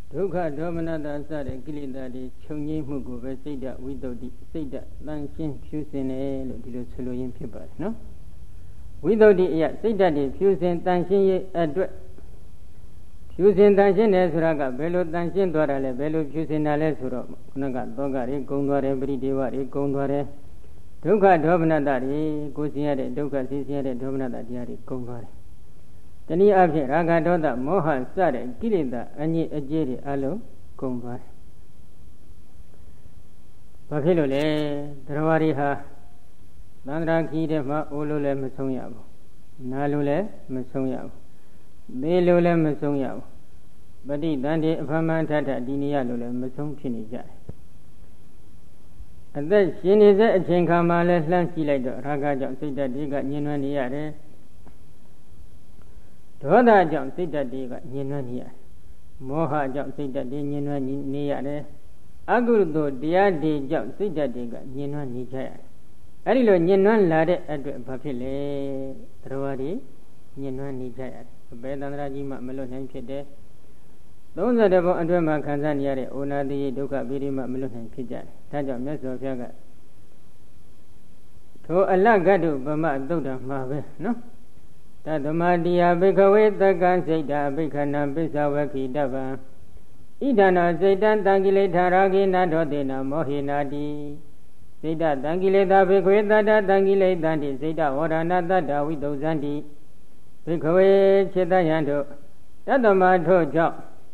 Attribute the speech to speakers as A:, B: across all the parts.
A: ဒုက္ခဒေါမနတာစတဲ့ကိလေသာတွေချုပ်ငြိမ်းမှုကိုပဲစိတ်ဓာတ်ဝိတ္တုစိတ်ဓာတ်တန်ရှင်းဖြူစင်တယ်လို့ဒီလိုဆိုလိုရင်းဖြစ်ပါတယ်နော်ဝိတ္တုအရာစိတ်ဓာတ်တွေဖြူစင်တန်ရှင်းရေးအတွက်ဖြူစင်တန်ရှင်းတယ်ဆိုတာကဘယ်လိုတန်ရှင်းသွားတာလဲဘယ်လိုဖြူစင်တာလဲဆိုတော့ခုနကသောကတွေကုံသွားတယ်ပရိဒေဝတွေကုံသွားတယ်ဒုက္ခဒေါမနတာတွေကိုဆင်းရတဲ့ဒုက္ခဆင်းရတဲ့ဒေါမနတာတရားတွေကုံသွားတယ်တနည်းအားဖြင့်ရာဂဒေါသမောဟစတဲ့ကိလေသာအငြိအကျေးတွေအလုံးကုန်သွားတယ်။ဘာဖြစ်လို့လဲတရားဝါတွေဟာသန္တရာခီးတဲ့မှာအိုးလို့လည်းမဆုံးရဘူး။နာလို့လည်းမဆုံးရဘူး။သေလို့လည်းမဆုံးရဘူး။ပဋိသန္ဓေအဖမန်ထထဒီနေရလို့လည်းမဆုံးဖြစ်နေကြတယ်။အသက်ရှင်နေတဲ့အချိန်ခါမှာလည်းလှမ်းကြည့်လိုက်တော့ရာဂကြောင့်စိတ်ဓာတ်တွေကညှဉ်းနှွမ်းနေရတယ်။ဒေါသကြောင့်စိတ်ဓာတ်တွေကညှဉ်းနှွမ်းနေရတယ်။မောဟကြောင့်စိတ်ဓာတ်တွေညှဉ်းနှွမ်းနေရတယ်။အကုသိုလ်တရားတွေကြောင့်စိတ်ဓာတ်တွေကညှဉ်းနှွမ်းနေကြရတယ်။အဲဒီလိုညှဉ်းနှွမ်းလာတဲ့အတွက်ဘာဖြစ်လဲ။တရားဝါဒီညှဉ်းနှွမ်းနေကြရတယ်။အပေသန္တရာကြီးမှမလွတ်နိုင်ဖြစ်တယ်။32ဘုံအတွင်းမှာခံစားနေရတဲ့ဩနာတိဒုက္ခဗေဒိမှမလွတ်နိုင်ဖြစ်ကြတယ်။ဒါကြောင့်မြတ်စွာဘုရားကထိုအလတ်ကတုပမသုတ်တံမှာပဲနော်။တသမတိယဘိခဝေတက္ကံစိတ်တာဘိခဏံပိစ္ဆဝခိတဗံဣဒနောစိတ်တံတံကိလေသာရာဂိနာဒောတေနမောဟိနာတိစိတ်တတံကိလေသာဘိခဝေတတ္တတံကိလေသံတိစိတ်တဝရဏတတ္တဝိတုဇံတိဘိခဝေခြေတယံတို့တသမထို့ကြောင့်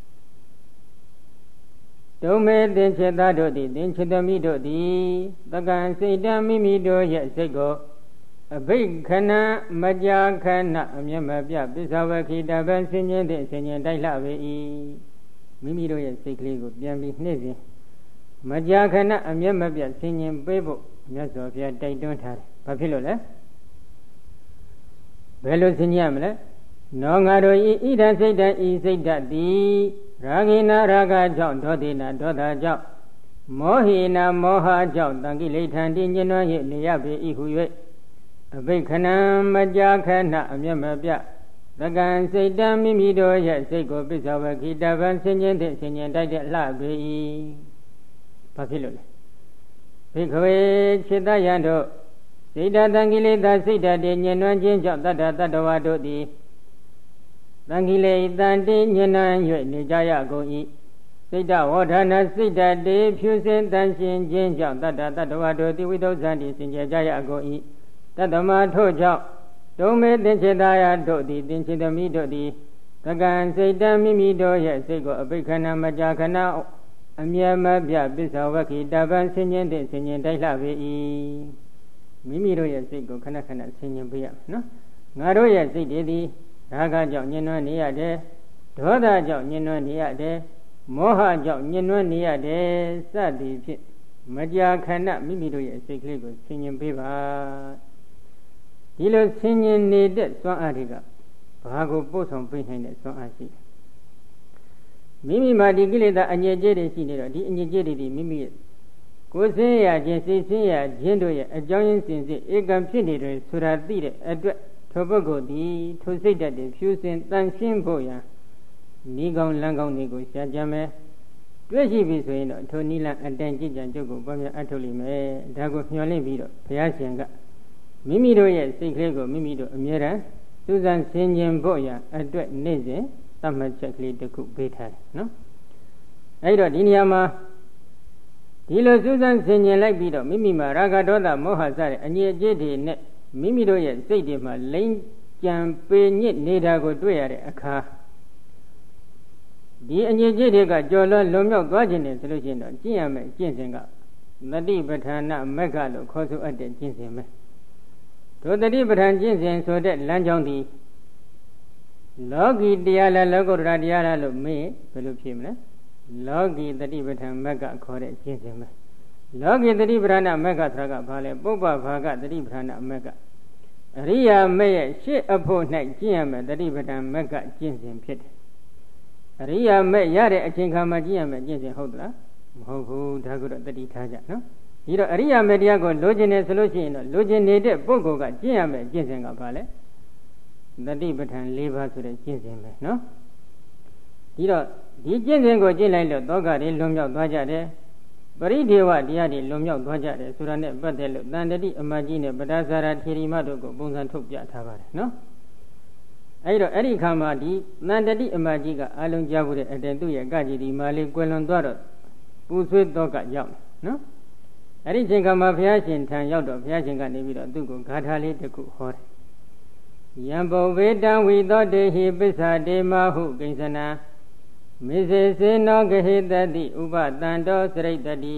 A: ဒုမေသင်္ခြေသားတို့သည်သင်္ခြေသမီးတို့သည်တက္ကံစိတ်တံမိမိတို့ရဲ့စိတ်ကိုအဘိခဏမကြာခဏအမျက်မပြပစ္ဆဝခိတဗံဆင်ញင်းသည့်ဆင်ញင်းတိုက်လှပေ၏မိမိတို့ရဲ့စိတ်ကလေးကိုပြန်ပြီးနှိမ့်စဉ်မကြာခဏအမျက်မပြဆင်ញင်းပေးဖို့မြတ်စွာဘုရားတိုက်တွန်းထားတယ်။ဘာဖြစ်လို့လဲ။ဘယ်လိုဆင်ញင်းရမလဲ။နောငါတို့ဤဣဒံစိတ်တံဤစိတ်ဓာတ်သည်ရာဂိနာရာဂကြောင့်ဒေါသေနာဒေါသကြောင့်မောဟိနာမောဟကြောင့်တံကိလေထံတည်ညှဉ်းနှွမ်း၍နေရပေ၏ဟု၍အဘိခဏံမကြာခဏအမျက်မပြသကံစိတ်တံမိမိတို့ရဲ့စိတ်ကိုပစ္ဆဝခိတဗံဆင်ញင်းသည့်ဆင်ញင်းတိုက်တဲ့လှပေ၏ဘာဖြစ်လို့လဲဘိခဝေจิตယံတို့စိတ်တတံကိလေသာစိတ်ဓာတ်တွေညှဉ်းနှွမ်းခြင်းကြောင့်တတ္တတတ္တဝါတို့သည်တံကိလေသာတည်ညှဉ်းနှွမ်း၍နေကြရကုန်၏စိတ်တဝဋ္ဌာဏစိတ်ဓာတ်တွေဖြူစင်တန်ရှင်းခြင်းကြောင့်တတ္တတတ္တဝါတို့သည်ဝိသုဇ္ဇံတိစင်ကြယ်ကြရကုန်၏တတ္တမထို့ကြောင့်ဒုမေသင်္ခြေသားရတို့သည်သင်္ခြေသမီးတို့သည်တက္ကံစိတ်တံမိမိတို့ရဲ့စိတ်ကိုအဘိခဏမကြာခဏအမြဲမပြပစ္ဆဝခိတဗံဆင်ញင်းသည့်ဆင်ញင်းတိုက်လှပေ၏မိမိတို့ရဲ့စိတ်ကိုခဏခဏဆင်ញင်းပေးရမယ်နော်ငါတို့ရဲ့စိတ်တွေသည်ရာဂကြောင့်ညှဉ်းနှွမ်းနေရတယ်ဒေါသကြောင့်ညှဉ်းနှွမ်းနေရတယ်မောဟကြောင့်ညှဉ်းနှွမ်းနေရတယ်စသည်ဖြင့်မကြာခဏမိမိတို့ရဲ့စိတ်ကလေးကိုဆင်ញင်းပေးပါဒီလိုဆင်ញင်နေတဲ့စွမ်းအားတွေကဘာကိုပို့ဆောင်ပေးနိုင်တဲ့စွမ်းအားရှိမိမိမှာဒီကိလေသာအငြိကျေးတွေရှိနေတော့ဒီအငြိကျေးတွေဒီမိမိရဲ့ကိုယ်ဆင်းရခြင်းစိတ်ဆင်းရခြင်းတို့ရဲ့အကြောင်းရင်းစင်စစ်ဧကံဖြစ်နေတယ်ဆိုတာသိတဲ့အတွက်ထိုပုဂ္ဂိုလ်သည်ထိုစိတ်ဓာတ်တွေဖြူစင်တန်ရှင်းဖို့ရန်ဤကောင်းလမ်းကောင်းတွေကိုရှားကြမယ်တွေ့ရှိပြီဆိုရင်တော့ထိုနိလန်အတန်ကြည်ကြံကြုတ်ကိုပွားများအထုတ်လိမ့်မယ်ဒါကိုမျှော်လင့်ပြီးတော့ဘုရားရှင်ကမိမိတို့ရဲ့စိတ်ကလေးကိုမိမိတို့အမြဲတမ်းစူးစမ်းဆင်ခြင်ဖို့ရအတွက်နေ့စဉ်သတ်မှတ်ချက်ကလေးတစ်ခုပေးထားတယ်နော်အဲဒီတော့ဒီနေရာမှာဒီလိုစူးစမ်းဆင်ခြင်လိုက်ပြီးတော့မိမိမှာရာဂဒေါသမောဟစတဲ့အငြိအကျေးတွေနဲ့မိမိတို့ရဲ့စိတ်တွေမှာလိမ့်ကြံပေညစ်နေတာကိုတွေ့ရတဲ့အခါဒီအငြိအကျေးတွေကကြော်လွန်လွန်မြောက်သွားခြင်းနဲ့ဆိုလို့ရှိရင်တော့ကျင့်ရမယ်ကျင့်စဉ်ကသတိပဋ္ဌာနမက္ခလို့ခေါ်ဆိုအပ်တဲ့ကျင့်စဉ်ပဲဒုတတိပဋ္ဌာန်ကျင့်စဉ်ဆိုတဲ့လမ်းကြောင်းသည်လောကီတရားလားလောကုတ္တရာတရားလားလို့မေးဘယ်လိုဖြေမလဲလောကီတတိပဋ္ဌာန်မက္ခခေါ်တဲ့ကျင့်စဉ်ပဲလောကီတတိပဋ္ဌာန်မက္ခဆိုတာကဘာလဲပုပ္ပဘာဂတတိပဋ္ဌာန်မက္ခအရိယာမေရဲ့ရှေ့အဖို့၌ကျင့်ရမယ်တတိပဋ္ဌာန်မက္ခကျင့်စဉ်ဖြစ်တယ်အရိယာမေရတဲ့အချိန်ခါမှာကျင့်ရမယ်ကျင့်စဉ်ဟုတ်သလားမဟုတ်ဘူးဒါကတော့တတိထားကြနော်ဒီတော့အရိယာမေတရားကိုလိုချင်တယ်ဆိုလို့ရှိရင်တော့လိုချင်နေတဲ့ပုဂ္ဂိုလ်ကကျင့်ရမယ်ကျင့်စဉ်ကဘာလဲတတိပဋ္ဌာန်၄ပါးဆိုတဲ့ကျင့်စဉ်ပဲနော်ဒီတော့ဒီကျင့်စဉ်ကိုကျင့်လိုက်လို့သောကတွေလွန်မြောက်သွားကြတယ်ပရိဒေဝတရားတွေလွန်မြောက်သွားကြတယ်ဆိုတာနဲ့ပတ်သက်လို့တန်တတိအမကြီးနဲ့ပဒါဇာရာထေရီမတို့ကိုပုံစံထုတ်ပြထားပါတယ်နော်အဲ့တော့အဲ့ဒီခါမှာဒီတန်တတိအမကြီးကအလုံးကြားဖို့တဲ့အတဲ့သူ့ရဲ့ကကြီးဒီမာလေးကွယ်လွန်သွားတော့ပူဆွေးသောကရောက်နော်အဲ့ဒီချိန်ခါမှာဘုရားရှင်ထံရောက်တော့ဘုရားရှင်ကနေပြီးတော့သူ့ကိုဂါထာလေးတစ်ခုဟောတယ်ယံဘောဝေတံဝိသောတေဟိပစ္ဆာတေမဟုကိဉ္စနာမေစေစေနောဂဟိတတိဥပတန္တောစရိတတိ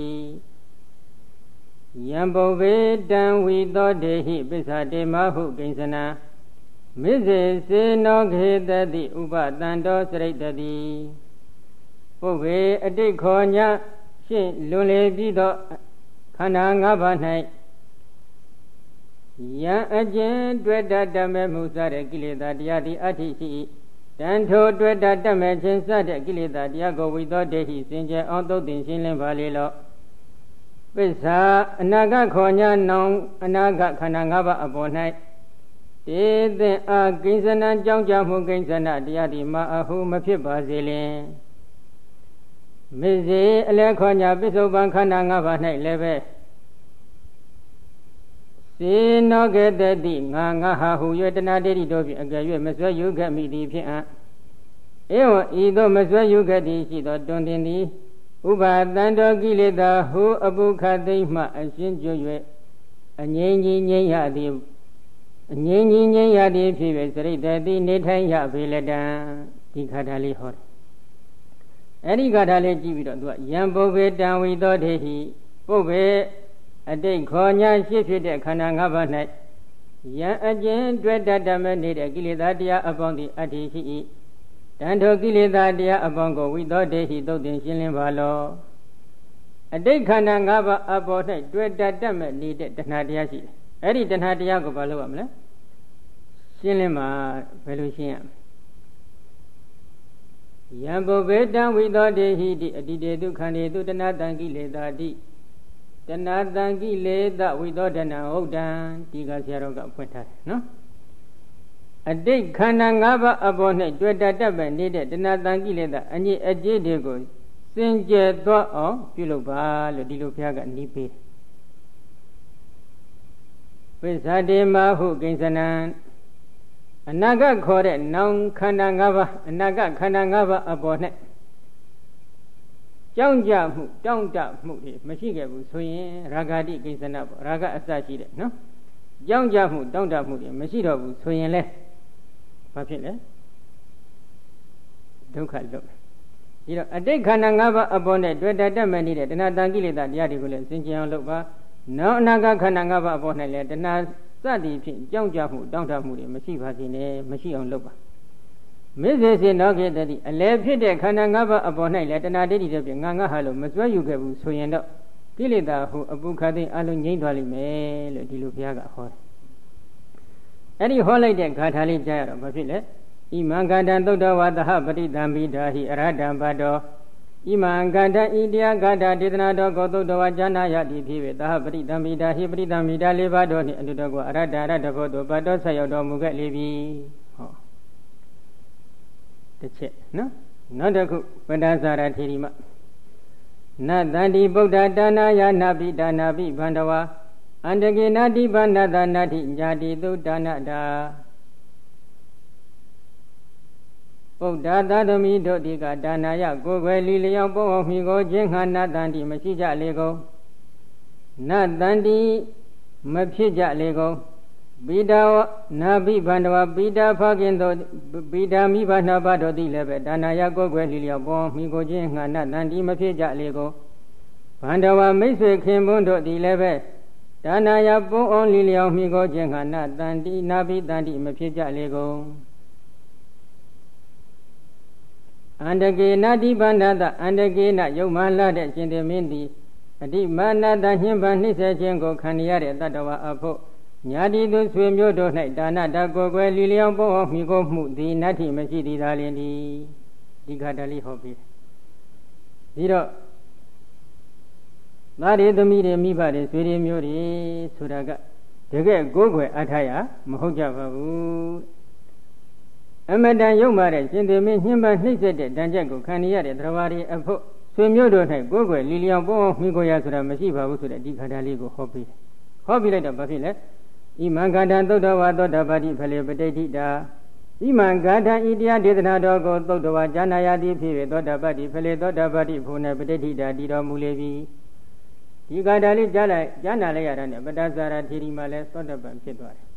A: ယံဘောဝေတံဝိသောတေဟိပစ္ဆာတေမဟုကိဉ္စနာမေစေစေနောဂဟိတတိဥပတန္တောစရိတတိပုဗ္ဗေအတိတ်ခောညရှင်းလွန်လေပြီးသောခန္ဓာ၅ပါး၌ယံအကျဉ်တွေ့တတ်တမဲ့မှုစတဲ့ကိလေသာတရားသည်အဋ္ဌိရှိတန်ထိုတွေ့တတ်တမဲ့ခြင်းစတဲ့ကိလေသာတရားကိုဝိသောတေဟိစင်ကြယ်အောင်သုတ်တင်ရှင်းလင်းပါလေလောပစ္စာအနာဂတ်ခောညာနောင်အနာဂတ်ခန္ဓာ၅ပါးအပေါ်၌တေသင်အာကိဉ္စနံကြောင့်ကြမှုကိဉ္စနတရားသည်မအဟုမဖြစ်ပါစေလင်မေဇေအလဲခောညာပစ္စုပန်ခန္ဓာ၅ပါး၌လည်းပဲစေနောကေတတိငါဟာဟု၍တဏှာဒိဋ္ဌိတို့ဖြင့်အကယ်၍မဆွဲယူခဲ့မိသည်ဖြင့်ဧဝံဤသို့မဆွဲယူခဲ့သည်ရှိသောတွင်တင်သည်ဥပါတန္တောကိလေသာဟုအပုခသိမ့်မှအရှင်းကျွ၍အငြိမ့်ကြီးငြိမ့်ရသည်အငြိမ့်ကြီးငြိမ့်ရသည်ဖြစ်၍စရိတတိနေထိုင်ရပေလတံဒီခါထာလေးဟောတယ်အဲ့ဒီခါထာလေးကြည့်ပြီးတော့သူကယံပုဗ္ဗေတံဝိသောတေဟိပုဗ္ဗေအတိတ်ခောညာရှိဖြစ်တဲ့ခန္ဓာ၅ပါး၌ယံအကျဉ်တွေ့တတ်တမဲ့နေတဲ့ကိလေသာတရားအပေါင်းသည်အတ္တိရှိ၏တန်ထိုကိလေသာတရားအပေါင်းကိုဝိသောတေဟိသုတ်တင်ရှင်းလင်းပါလောအတိတ်ခန္ဓာ၅ပါးအပေါ်၌တွေ့တတ်တမဲ့နေတဲ့တဏှာတရားရှိတယ်အဲ့ဒီတဏှာတရားကိုဘာလုပ်ရမလဲရှင်းလင်းမှာဘယ်လိုရှင်းရမလဲယံပုဗ္ဗေတံဝိသောတေဟိတိအတ္တိတေတုခန္ဓေတုတဏှာတံကိလေသာတိတဏှာတံကိလေသာဝိသောဒနာဟုတ်တံဒီကဆရာတော်ကဖွင့်ထားတယ်နော်အတိတ်ခန္ဓာ၅ပါးအပေါ်၌တွေ့တတ်တတ်ပဲနေတဲ့တဏှာတံကိလေသာအညစ်အကြေးတွေကိုစင်ကြယ်သွားအောင်ပြုလုပ်ပါလို့ဒီလိုဘုရားကနီးပေးတယ်ပိစ္ဆာတေမဟုကိဉ္စနံအနာဂတ်ခေါ်တဲ့နောင်ခန္ဓာ၅ပါးအနာဂတ်ခန္ဓာ၅ပါးအပေါ်၌ကြောင်းကြမှုတောင့်တမှုတွေမရှိခဲ့ဘူးဆိုရင်ရာဂတိကိဉ္စနပေါ့ရာဂအစရှိတယ်နော်ကြောင်းကြမှုတောင့်တမှုတွေမရှိတော့ဘူးဆိုရင်လဲဘာဖြစ်လဲဒုက္ခလွတ်ဒီတော့အတိတ်ခန္ဓာ၅ပါးအပေါ်နဲ့တွေ့တတ်တတ်မှနေတဲ့တဏှာတန်ကိလေသာတရားတွေကိုလည်းစင်ကြယ်အောင်လုပ်ပါနောက်အနာဂတ်ခန္ဓာ၅ပါးအပေါ်၌လည်းတဏှာစသည်ဖြင့်ကြောင်းကြမှုတောင့်တမှုတွေမရှိပါစေနဲ့မရှိအောင်လုပ်ပါမေစေစေနောကေတတိအလဲဖြစ်တဲ့ခန္ဓာ၅ပါးအပေါ်၌လည်းတဏှာဒိဋ္ဌိတွေဖြင့်ငါဟာလို့မစွဲယူခဲ့ဘူးဆိုရင်တော့ကိလေသာဟုအပုခသိအလုံးငြိမ့်သွားလိမ့်မယ်လို့ဒီလိုဘုရားကဟောတယ်အဲ့ဒီဟောလိုက်တဲ့ဂါထာလေးကြားရတော့ဘာဖြစ်လဲဣမံဂန္တံသုတ္တဝါသဟပတိတံပိဓာဟိအရဟတံဘတ်တော်ဣမံဂန္တံဣတရားဂါထာဒေသနာတော်ကိုသုတ္တဝါဉာဏယတိဖြစ်၍သဟပတိတံပိဓာဟိပတိတံပိဓာလေးပါးတော်နှင့်အတုတော်ကိုအရဟတအရဟတဖို့တို့ဘတ်တော်ဆက်ရောက်တော်မူခဲ့လေပြီဟောတစ်ချက်နော်နောက်တစ်ခုပဏ္ဍဇာရထေရီမနတန္တိဗုဒ္ဓဒါနာယနာပိဒါနာပိဗန္ဓဝါအန္တကေနာတိဗန္နတနာတိညာတိသုဒါနတာဗုဒ္ဓသာသမီတို့ဒီကဒါနာယကိုယ်ွယ်လီလျောက်ပုံအောင်မိကိုခြင်းခန္ဓာတန္တိမရှိကြလေကုန်နတန္တိမဖြစ်ကြလေကုန်ပိဒါဝနာပိဗန္ဓဝပိဒါဖခင်တို့ပိဒါမိဘနာဘတို့သည်လည်းပဲဒါနာယကိုယ်ွယ်လီလျောက်ပုံမိကိုခြင်းခန္ဓာတန္တိမဖြစ်ကြလေကုန်ဗန္ဓဝမိတ်ဆွေခင်ပွန်းတို့သည်လည်းပဲဒါနာယပုံအောင်လီလျောက်မိကိုခြင်းခန္ဓာတန္တိနာပိတန္တိမဖြစ်ကြလေကုန်အန္တကေနတိဗန္ဒတအန္တကေနယုံမှလာတဲ့ရှင်သေမင်းသည်အတိမာနတညှဉ်းပန်းနှိမ့်ဆက်ခြင်းကိုခံရတဲ့တတ္တဝါအဖို့ညာတိသူဆွေမျိုးတို့၌ဒါနတကိုယ်ွယ်လီလျောက်ပုံအောင်မိကိုမှုသည်နတ္ထိမရှိသည်သာလျှင်ဒီခါတလေးဟောပြီးပြီးတော့သားတွေသမီးတွေမိဘတွေဆွေတွေမျိုးတွေဆိုတာကတကယ်ကိုယ်ွယ်အထာရမဟုတ်ကြပါဘူးအမတန်ရုပ်မာတဲ့ရှင်သေမင်းညှဉ်းပန်းနှိပ်စက်တဲ့ဒဏ်ချက်ကိုခံရတဲ့သရဝရီအဖို့ဆွေမျိုးတို့၌ကိုယ်ွယ်လီလျောင်ပေါင်းမိကိုရဆိုတာမရှိပါဘူးဆိုတဲ့ဒီခန္ဓာလေးကိုဟောပြီးလိုက်တော့ဘာဖြစ်လဲဣမံခန္ဓာသုတ္တဝါသောတာပတိဖလေပဋိဋ္ဌိတာဣမံခန္ဓာဤတရားဒေသနာတော်ကိုသုတ္တဝါဉာဏယာတိဖြစ်၍သောတာပတိဖလေသောတာပတိဘုံ၌ပဋိဋ္ဌိတာတည်တော်မူလေပြီဒီခန္ဓာလေးကြားနာလိုက်ရတာနဲ့ပတ္တဇာရထေရီမှလည်းသောတာပန်ဖြစ်သွားတယ်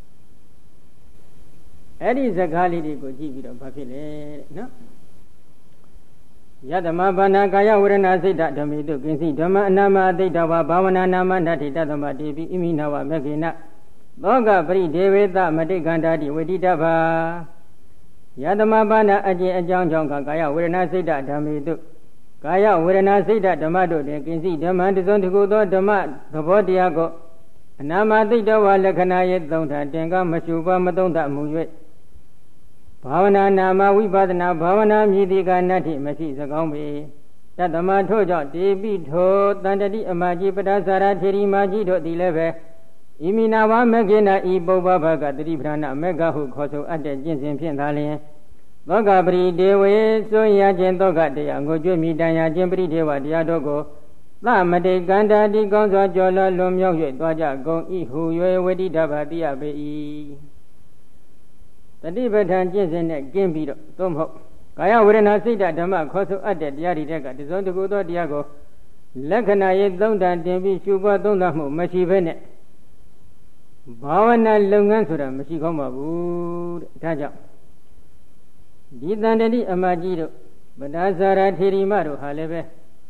A: အဲ့ဒီစကားလေးတွေကိုကြည့်ပြီးတော့ဘာဖြစ်လဲတဲ့နော်ယတမဘာနာကာယဝေဒနာစိတ်ဓမ္မိတုကိဉ္စီဓမ္မအနာမအတိတ်တဝဘာဝနာနာမနတ္ထိတသမတိပိဣမိနဝမေခေနသောကပရိဒေဝေသမတိကန္တာတိဝိတိတဘာယတမဘာနာအကျင့်အကြောင်းကြောင့်ကာယဝေဒနာစိတ်ဓမ္မိတုကာယဝေဒနာစိတ်ဓမ္မတို့တွင်ကိဉ္စီဓမ္မတစုံတစ်ခုသောဓမ္မသဘောတရားကိုအနာမတိတ်တဝလက္ခဏာရဲ့သုံးထတင်ကမရှုပါမသုံးသမူ၍ဘာဝနာနာမဝိပဿနာဘာဝနာမြည်တိကနတ္ထိမရှိစကောင်းပေတတမထို့ကြောင့်တေပိထောတန္တတိအမကြီးပတ္တဇာရထေရီမကြီးတို့သည်လည်းပဲဣမိနာဝမဂ္ဂနာဤပုပ္ပဘကတတိပဌာနမေဃဟုခေါ်ဆိုအပ်တဲ့ကျင့်စဉ်ဖြင့်သာလျှင်သောကပရိဒေဝေစွန့်ရခြင်းသောကတရားငိုကြွမိတန်ရာခြင်းပရိဒေဝတရားတို့ကိုသမတိကန္တာတိကောင်းစွာကြော်လွန်မြောက်၍တွားကြကုန်ဤဟု၍ဝိတိတဗ္ဗတိယပေ၏တတိပဋ္ဌာန်ကျင့်စဉ်နဲ့ကျင့်ပြီးတော့သို့မဟုတ်ကာယဝေဒနာစိတ်ဓမ္မခေါ်ဆိုအပ်တဲ့တရားတွေတက်ကတစုံတစ်ခုသောတရားကိုလက္ခဏာရေးသုံးတန်တင်ပြီးရှုပွားသုံးသပ်မှုမရှိဘဲနဲ့ဘာဝနာလုပ်ငန်းဆိုတာမရှိကောင်းပါဘူးတဲ့ဒါကြောင့်ဒီတန်တတိအမကြီးတို့ပတ္တဇာရထေရီမတို့ဟာလည်းပဲ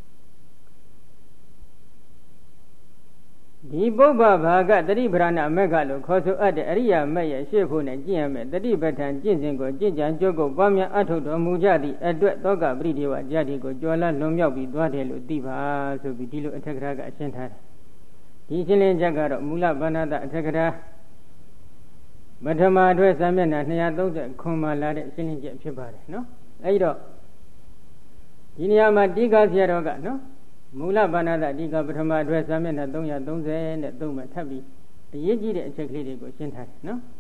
A: ဒီပုပ္ပဘာကတတိပဌာနမေဃလို့ခေါ်ဆိုအပ်တဲ့အရိယာမေရဲ့ရှေ့ဖို့နဲ့ကျင့်ရမယ်တတိပဋ္ဌာန်ကျင့်စဉ်ကိုကျင့်ကြံကြုတ်ကိုပွားများအထုတ်တော်မူကြသည့်အတွက်သောကပရိဒေဝကြတိကိုကြော်လလွန်မြောက်ပြီးသွားတယ်လို့သိပါဆိုပြီးဒီလိုအထက်ကရာကအရှင်းထားတယ်ဒီရှင်းလင်းချက်ကတော့မူလဗန္ဒတအထက်ကရာပထမအတွက်စာမျက်နှာ230ခွန်မှလာတဲ့ရှင်းလင်းချက်ဖြစ်ပါတယ်နော်အဲဒီတော့ဒီနေရာမှာတိကာဆရာတော်ကနော်မူလဗန္ဒတအဓိကပထမအတွက်စာမျက်နှာ330နဲ့3မှာထပ်ပြီးအရေးကြီးတဲ့အချက်ကလေးတွေကိုရှင်းထားတယ်နော်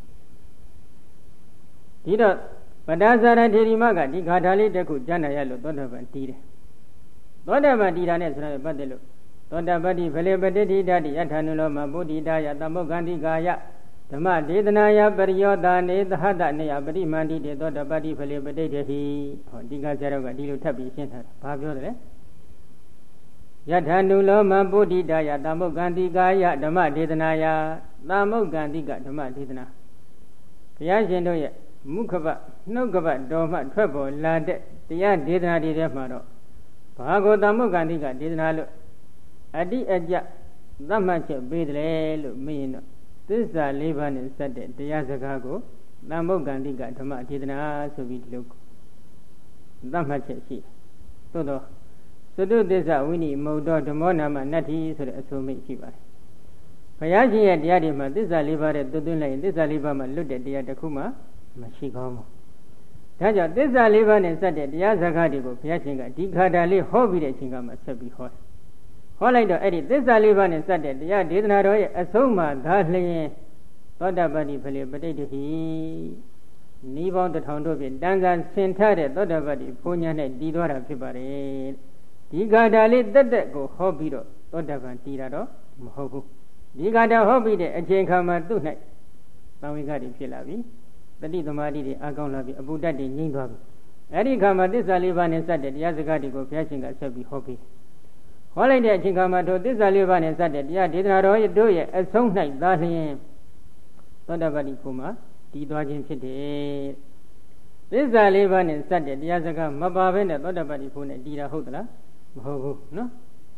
A: ဒီတော့ပတ္တဇာရထေရီမကဒီဂါထာလေးတစ်ခုကျမ်းနာရလို့သောတာပန်တည်တယ်သောတာပန်တည်တာနဲ့ဆိုတော့ပတ်သက်လို့သောတာပတ္တိဖလေပဋိဋ္ဌိတတိယထာနုလောမဗုဒ္ဓိတာယသမုဂ္ဂန္တိကာယဓမ္မဒေသနာယပရိယောတာနေသဟတနေယပရိမန္တိတေသောတာပတ္တိဖလေပဋိဋ္ဌိဟောဒီကဆရာတော်ကဒီလိုထပ်ပြီးရှင်းထားတာဘာပြောတယ်လဲယထာနုလောမဗုဒ္ဓိတာယသမုဂ္ဂန္တိကာယဓမ္မဒေသနာယသမုဂ္ဂန္တိကဓမ္မဒေသနာဘုရားရှင်တို့ရဲ့မုခဘနှုတ်ကပတ်တော်မှထွက်ပေါ်လာတဲ့တရားဒေသနာတွေထဲမှာတော့ဘာကိုသမုဂ္ဂန္တိကဒေသနာလို့အတိအကျသတ်မှတ်ချက်ပေးတယ်လို့မင်းတော့သစ္စာ၄ပါးနဲ့စက်တဲ့တရားစကားကိုသမုဂ္ဂန္တိကဓမ္မဒေသနာဆိုပြီးဒီလိုသတ်မှတ်ချက်ရှိသို့တော့သတုသစ္စာဝိနိမုတ်တော်ဓမ္မောနာမနတ္ထိဆိုတဲ့အဆိုမိတ်ရှိပါတယ်ဘုရားရှင်ရဲ့တရားတွေမှာသစ္စာ၄ပါးတဲ့သွတ်သွင်းလိုက်ရင်သစ္စာ၄ပါးမှာလွတ်တဲ့တရားတစ်ခုမှမရှိကောင်းဘူးဒါကြောင့်သစ္စာ၄ပါးနဲ့စက်တဲ့တရားစကားတွေကိုဘုရားရှင်ကဒီခါတာလေးဟောပြီးတဲ့အချိန်ကမှဆက်ပြီးဟောတယ်ဟောလိုက်တော့အဲ့ဒီသစ္စာ၄ပါးနဲ့စက်တဲ့တရားဒေသနာတော်ရဲ့အဆုံးမှာဒါလျင်သောတာပတ္တိဖလေပဋိဋ္ဌိနိဗ္ဗာန်1000တို့ဖြင့်တန်ခါဆင်ထတဲ့သောတာပတ္တိဘုံညာနဲ့တည်သွားတာဖြစ်ပါတယ်ဒီဂါထာလေးတက်တက်ကိုဟောပြီးတော့သောတာပန်တည်တာတော့မဟုတ်ဘူးဒီဂါထာဟောပြီးတဲ့အချိန်ခါမှာသူ့၌သံဝေကတွေဖြစ်လာပြီတတိသမာဓိတွေအကောင်းလာပြီအပုဒ္ဒတ်တွေငြိမ့်သွားပြီအဲ့ဒီခါမှာသစ္စာ၄ပါးနဲ့စတဲ့တရားစကားတွေကိုဘုရားရှင်ကဆက်ပြီးဟောပြီးဟောလိုက်တဲ့အချိန်ခါမှာတို့သစ္စာ၄ပါးနဲ့စတဲ့တရားဒေသနာတော်တို့ရဲ့အဆုံး၌သာလျှင်သောတာပတ္တိဘုံမှာတည်သွားခြင်းဖြစ်တယ်သစ္စာ၄ပါးနဲ့စတဲ့တရားစကားမပါဘဲနဲ့သောတာပတ္တိဘုံနဲ့တည်တာဟုတ်သလားမဟုတ်ဘူးနော်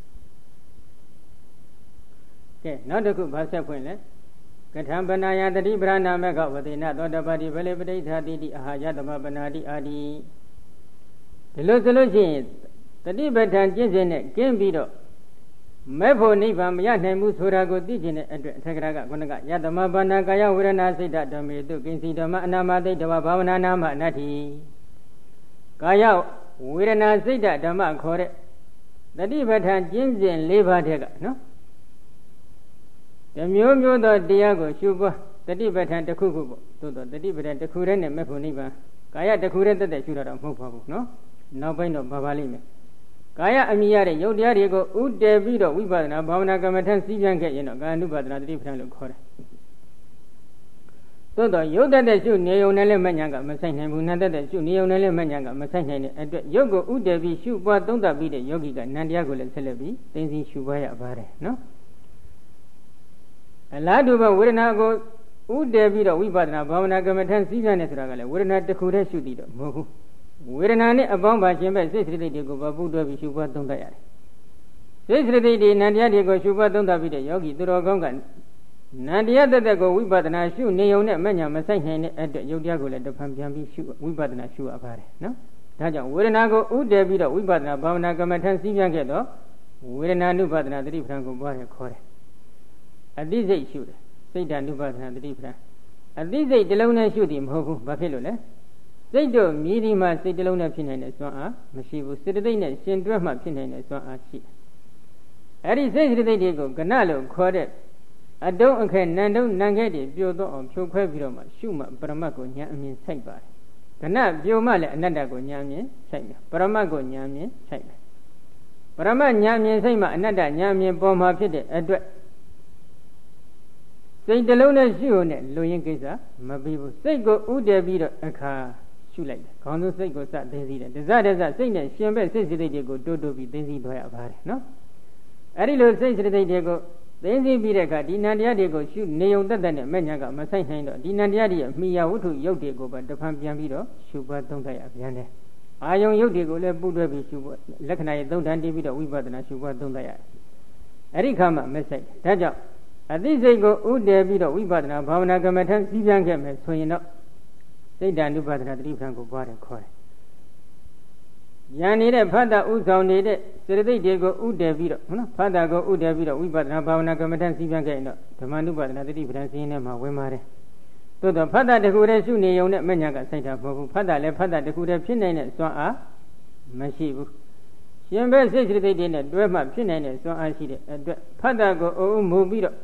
A: ကဲနောက်တစ်ခုဘာဆက်ဖွင့်လဲကထံပနာယတတိပရဏမေကဝတိနသောတပတိဗလေပဋိဋ္ဌာတိတိအာဟာယသမပနာတိအာဒီဒီလိုဆိုလို့ရှိရင်တတိပဋ္ဌာန်ကျင့်စဉ်နဲ့ကျင့်ပြီးတော့မဲ့ဖို့နိဗ္ဗာန်မရနိုင်ဘူးဆိုတာကိုသိကျင်တဲ့အတွက်အထက်ကရာကခုနကယသမပနာကာယဝေဒနာစိတ်ဓမ္မေတုကိဉ္စီဓမ္မအနာမသိတဝဘာဝနာနာမအနတ္တိကာယဝေဒနာစိတ်ဓမ္မခေါ်တဲ့တတိပဋ္ဌာန်ကျင့်စဉ်၄ပါးတက်ကနော်တမျိုးမျိုးသောတရားကိုရှုပွားတတိပဋ္ဌာန်တစ်ခုခုပေါ့သို့တော့တတိပဋ္ဌာန်တစ်ခုတည်းနဲ့မဲ့ဖို့နိဗ္ဗာန်ကာယတစ်ခုတည်းတက်တက်ရှုတာတော့မဟုတ်ပါဘူးနော်နောက်ပိုင်းတော့ဘာလိမ့်မယ်ကာယအမိရတဲ့ယုတ်တရားတွေကိုဥတည်ပြီးတော့ဝိပဿနာဘာဝနာကမ္မထံစီးပြန်ခဲ့ရင်တော့ကာယ ानु ပါဒနာတတိပဋ္ဌာန်လို့ခေါ်တယ်သို့တော့ယုတ်တက်တဲ့ရှုနေုံနဲ့လည်းမဉ္ဇဏ်ကမဆိုင်နိုင်ဘူးနတ်တက်တဲ့ရှုနေုံနဲ့လည်းမဉ္ဇဏ်ကမဆိုင်နိုင်တဲ့အတွက်ယုတ်ကိုဥတည်ပြီးရှုပွားသုံးသပ်ပြီးတဲ့ယောဂီကနန္တရားကိုလည်းဆက်လက်ပြီးသိသိရှုပွားရပါတယ်နော်အလားတူပဲဝေဒနာကိုဥတည်ပြီးတော့ဝိပဿနာဘာဝနာကမ္မထံစီးပြန်နေဆိုတာကလည်းဝေဒနာတစ်ခုတည်းရှုတည်တော့မဟုတ်ဘူးဝေဒနာနဲ့အပေါင်းပါခြင်းပဲစိတ်စိတ္တိတွေကိုပပုတွဲပြီးရှုပွားသုံးသပ်ရတယ်စိတ်စိတ္တိတွေနန္တရားတွေကိုရှုပွားသုံးသပ်ပြီးတဲ့ယောဂီသူတော်ကောင်းကနန္တရားတသက်ကိုဝိပဿနာရှုနေုံနဲ့မဉ္ဇဏ်မဆိုင်နိုင်တဲ့အတွက်ယုတ်တရားကိုလည်းတစ်ဖန်ပြန်ပြီးရှုဝိပဿနာရှုရပါတယ်နော်ဒါကြောင့်ဝေဒနာကိုဥတည်ပြီးတော့ဝိပဿနာဘာဝနာကမ္မထံစီးပြန်ခဲ့တော့ဝေဒနာ ानु ပါဒနာတတိပဋ္ဌာန်ကိုပွားရခေါ်တယ်အသိစိတ်ရှုတယ်စိတ်ဓာ ानु ပါဒနာတတိပဋ္ဌာန်အသိစိတ်တစ်လုံးနဲ့ရှုသည်မဟုတ်ဘူးဘာဖြစ်လို့လဲစိတ်တို့မြည်ဒီမှာစိတ်တစ်လုံးနဲ့ဖြစ်နိုင်တဲ့စွမ်းအားမရှိဘူးစေတသိက်နဲ့ရှင်တွဲမှဖြစ်နိုင်တဲ့စွမ်းအားရှိတယ်အဲ့ဒီစိတ်စေတသိက်တွေကိုကဏလို့ခေါ်တဲ့အတုံးအခက်နန္တုံးနံခဲတွေပြိုတော့အောင်ဖြိုခွဲပြီးတော့မှရှုမှပရမတ်ကိုဉာဏ်အမြင်ဆိုင်ပါတယ်ကဏပြိုမှလည်းအနတ္တကိုဉာဏ်အမြင်ဆိုင်တယ်ပရမတ်ကိုဉာဏ်အမြင်ဆိုင်တယ်ပရမတ်ဉာဏ်အမြင်ဆိုင်မှအနတ္တဉာဏ်အမြင်ပေါ်မှာဖြစ်တဲ့အတွက်စိတ်တစ်လုံးနဲ့ရှုုံနဲ့လူရင်းကိစ္စမပြီးဘူးစိတ်ကိုဥတည်ပြီးတော့အခါရှုလိုက်တယ်ခေါင်းဆုံးစိတ်ကိုစသိသိတယ်ဒဇဒဇစိတ်နဲ့ရှင်ဘက်စိတ်စိတ်တွေကိုတိုးတိုးပြီးသိသိသွားရပါတယ်နော်အဲ့ဒီလိုစိတ်စိတ်တွေကိုသိသိပြီးတဲ့အခါဒီနန္တရားတွေကိုရှုနေုံတက်တက်နဲ့မဲ့ညာကမဆိုင်နိုင်တော့ဒီနန္တရားတွေရဲ့မိယာဝတ္ထုရုပ်တွေကိုပဲတစ်ဖန်ပြန်ပြီးတော့ရှုပွားသုံးသပ်ရပြန်တယ်အာယုံရုပ်တွေကိုလည်းပူတွဲပြီးရှုပွားလက္ခဏာရဲ့သုံးတန်တည်ပြီးတော့ဝိပဿနာရှုပွားသုံးသပ်ရတယ်အဲ့ဒီခါမှမဆိုင်ဒါကြောင့်အသိစိတ်ကိုဥတည်ပြီးတော့ဝိပဿနာဘာဝနာကမ္မထံစီးပြန်ခဲ့မယ်ဆိုရင်တော့စိတ်ဓာ ानु ပါဒနာတတိပဋ္ဌာန်ကိုပွားတယ်ခေါ်တယ်ဉာဏ်နေတဲ့ဖတ်တာဥဆောင်နေတဲ့စေတသိက်တွေကိုဥတည်ပြီးတော့ဟုတ်နော်ဖတ်တာကိုဥတည်ပြီးတော့ဝိပဿနာဘာဝနာကမ္မထံစီးပြန်ခဲ့ရင်တော့ဓမ္မ ानु ပါဒနာတတိပဋ္ဌာန်စီးရင်ထဲမှာဝင်ပါတယ်သို့တော့ဖတ်တာတခုတည်းရှုနေုံနဲ့မဉ္ဇဏ်ကစိုက်တာမဟုတ်ဘူးဖတ်တာလည်းဖတ်တာတခုတည်းဖြစ်နိုင်တဲ့စွမ်းအားမရှိဘူးရှင်ဘက်စိတ်စိတ္တိတွေနဲ့တွဲမှဖြစ်နိုင်တဲ့စွမ်းအားရှိတဲ့အတွက်ဖတ်တာကိုအုံမူပြီးတော့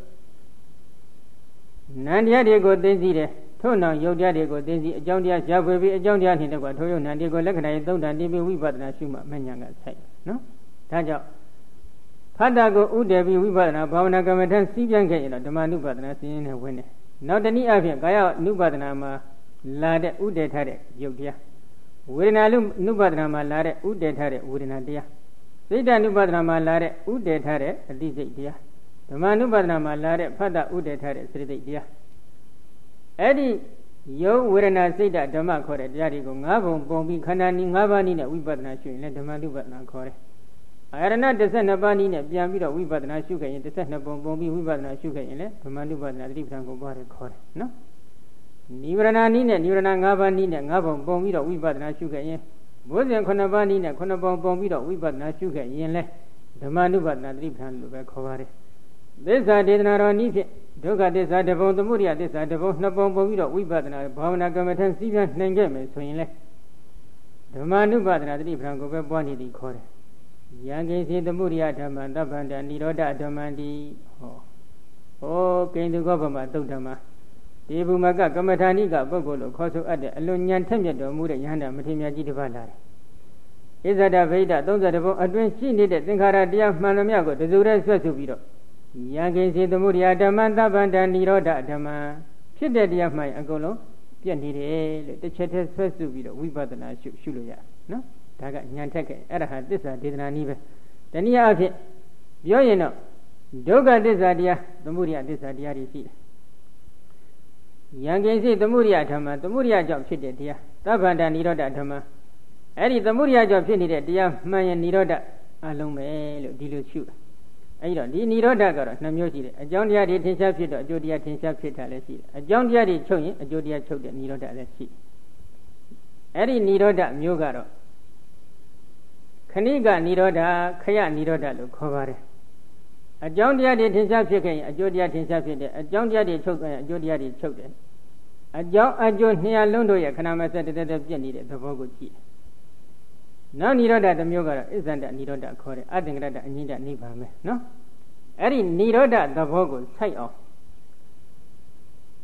A: နန္တရားတွေကိုသိသိတယ်ထို့နောက်ယုတ်တရားတွေကိုသိသိအကြောင်းတရားရှားဖွေပြီးအကြောင်းတရားနှင့်တကွထိုယုတ်နန္တရားကိုလက္ခဏာရေးသုံးတန်တည်ပြီးဝိပဿနာရှုမှမဉ္ဇဏ်ကစိုက်နော်ဒါကြောင့်ဖတ်တာကိုဥတည်ပြီးဝိပဿနာဘာဝနာကမ္မထံစီးပြန်ခဲ့ရင်တော့ဓမ္မ ानु ပါဒနာစီးရင်နဲ့ဝင်တယ်နောက်တနည်းအားဖြင့်ကာယ ानु ပါဒနာမှာလာတဲ့ဥတည်ထားတဲ့ယုတ်တရားဝေဒနာ ानु ပါဒနာမှာလာတဲ့ဥတည်ထားတဲ့ဝေဒနာတရားစိတ်ဓာ ानु ပါဒနာမှာလာတဲ့ဥတည်ထားတဲ့အသိစိတ်တရားဓမ္မ ानु ပါဒနာမှာလာတဲ့ဖတ်တာဥတည်ထားတဲ့စေတသိက်တရားအဲ့ဒီယုတ်ဝေဒနာစိတ်ဓာဓမ္မခေါ်တဲ့တရားတွေကို၅ဘုံပုံပြီးခန္ဓာနည်း၅ပါးနည်းနဲ့ဝိပဿနာရှုရင်လည်းဓမ္မ ानु ပါဒနာခေါ်တယ်အာရဏ12ပါးနည်းနဲ့ပြန်ပြီးတော့ဝိပဿနာရှုခဲ့ရင်12ပုံပုံပြီးဝိပဿနာရှုခဲ့ရင်လည်းဓမ္မ ानु ပါဒနာတတိပဋ္ဌာန်ကိုပွားတယ်ခေါ်တယ်နော်နိဗ္ဗာန်နည်းနဲ့နိဗ္ဗာန်၅ပါးနည်းနဲ့၅ဘုံပုံပြီးတော့ဝိပဿနာရှုခဲ့ရင်ဘုဇင်9ပါးနည်းနဲ့9ပုံပုံပြီးတော့ဝိပဿနာရှုခဲ့ရင်လည်းဓမ္မ ानु ပါဒနာတတိပဋ္ဌာန်လို့ပဲခေါ်ပါတယ်သစ္စာဒေသနာတော်နည်းဖြင့်ဒုက္ခသစ္စာတစ်ပုံသမုဒယသစ္စာတစ်ပုံနှစ်ပုံပုံပြီးတော့ဝိပဿနာဘာဝနာကမ္မထံစီးပြန်နိုင်ခဲ့မယ်ဆိုရင်လေဓမ္မ ानु ပါဒနာတတိပဋ္ဌာန်ကိုပဲပွားနေသည်ခေါ်တယ်ယံကိစီသမုဒယဓမ္မသဗ္ဗန္တနိရောဓဓမ္မတိဟောကိန္တုခောဗမသုတ်ဓမ္မဒီဘူမကကမ္မထာနိကပုဂ္ဂိုလ်လို့ခေါ်ဆိုအပ်တဲ့အလွန်ဉာဏ်ထက်မြက်တော်မူတဲ့ယဟန္တာမထေရမြတ်ကြီးတစ်ပါးလာတယ်ဣဇဒဗိဒ30ဘုံအတွင်းရှိနေတဲ့သင်္ခါရတရားမှန်သမျှကိုတစုတည်းဆွဲဆုပြီးတော့ယံကိစီသမုဒယဓမ္မသဗ္ဗန္တနိရောဓဓမ္မဖြစ်တဲ့တရားမှန်အကုန်လုံးပြည့်နေတယ်လို့တစ်ချက်တည်းဆွဲဆုပြီးတော့ဝိပဿနာရှုလို့ရနော်ဒါကဉာဏ်ထက်ခဲ့အဲ့ဒါဟာသစ္စာဒေသနာနည်းပဲတနည်းအားဖြင့်ပြောရင်တော့ဒုက္ခသစ္စာတရားသမုဒယသစ္စာတရားတွေရှိတယ်ယံကိစီသမုဒယဓမ္မသမုဒယကြောင့်ဖြစ်တဲ့တရားသဗ္ဗန္တနိရောဓဓမ္မအဲ့ဒီသမုဒယကြောင့်ဖြစ်နေတဲ့တရားမှန်ရင်နိရောဓအလုံးပဲလို့ဒီလိုရှုတာအဲ့တော့ဒီနိရောဓကတော့2မျိုးရှိတယ်အကြောင်းတရားတွေထင်ရှားဖြစ်တော့အကျိုးတရားထင်ရှားဖြစ်တာလည်းရှိတယ်အကြောင်းတရားတွေချုပ်ရင်အကျိုးတရားချုပ်တဲ့နိရောဓလည်းရှိတယ်အဲ့ဒီနိရောဓမျိုးကတော့ခဏိကနိရောဓခယနိရောဓလို့ခေါ်ပါတယ်အကြောင်းတရားတွေထင်ရှားဖြစ်ခဲ့ရင်အကျိုးတရားထင်ရှားဖြစ်တယ်အကြောင်းတရားတွေချုပ်ခဲ့ရင်အကျိုးတရားတွေချုပ်တယ်အကြောင်းအကျိုး200လုံးတို့ရဲ့ခဏမဆက်တည်းပြည့်နေတဲ့သဘောကိုကြည့်နောက်နိရောဓတစ်မျိုးကတော့အစ္ဆန္ဒနိရောဓခေါ်တယ်အသင်္ကရတအငြိမ့်တနိဗ္ဗာန်ပဲနော်အဲ့ဒီနိရောဓသဘောကိုစိုက်အောင်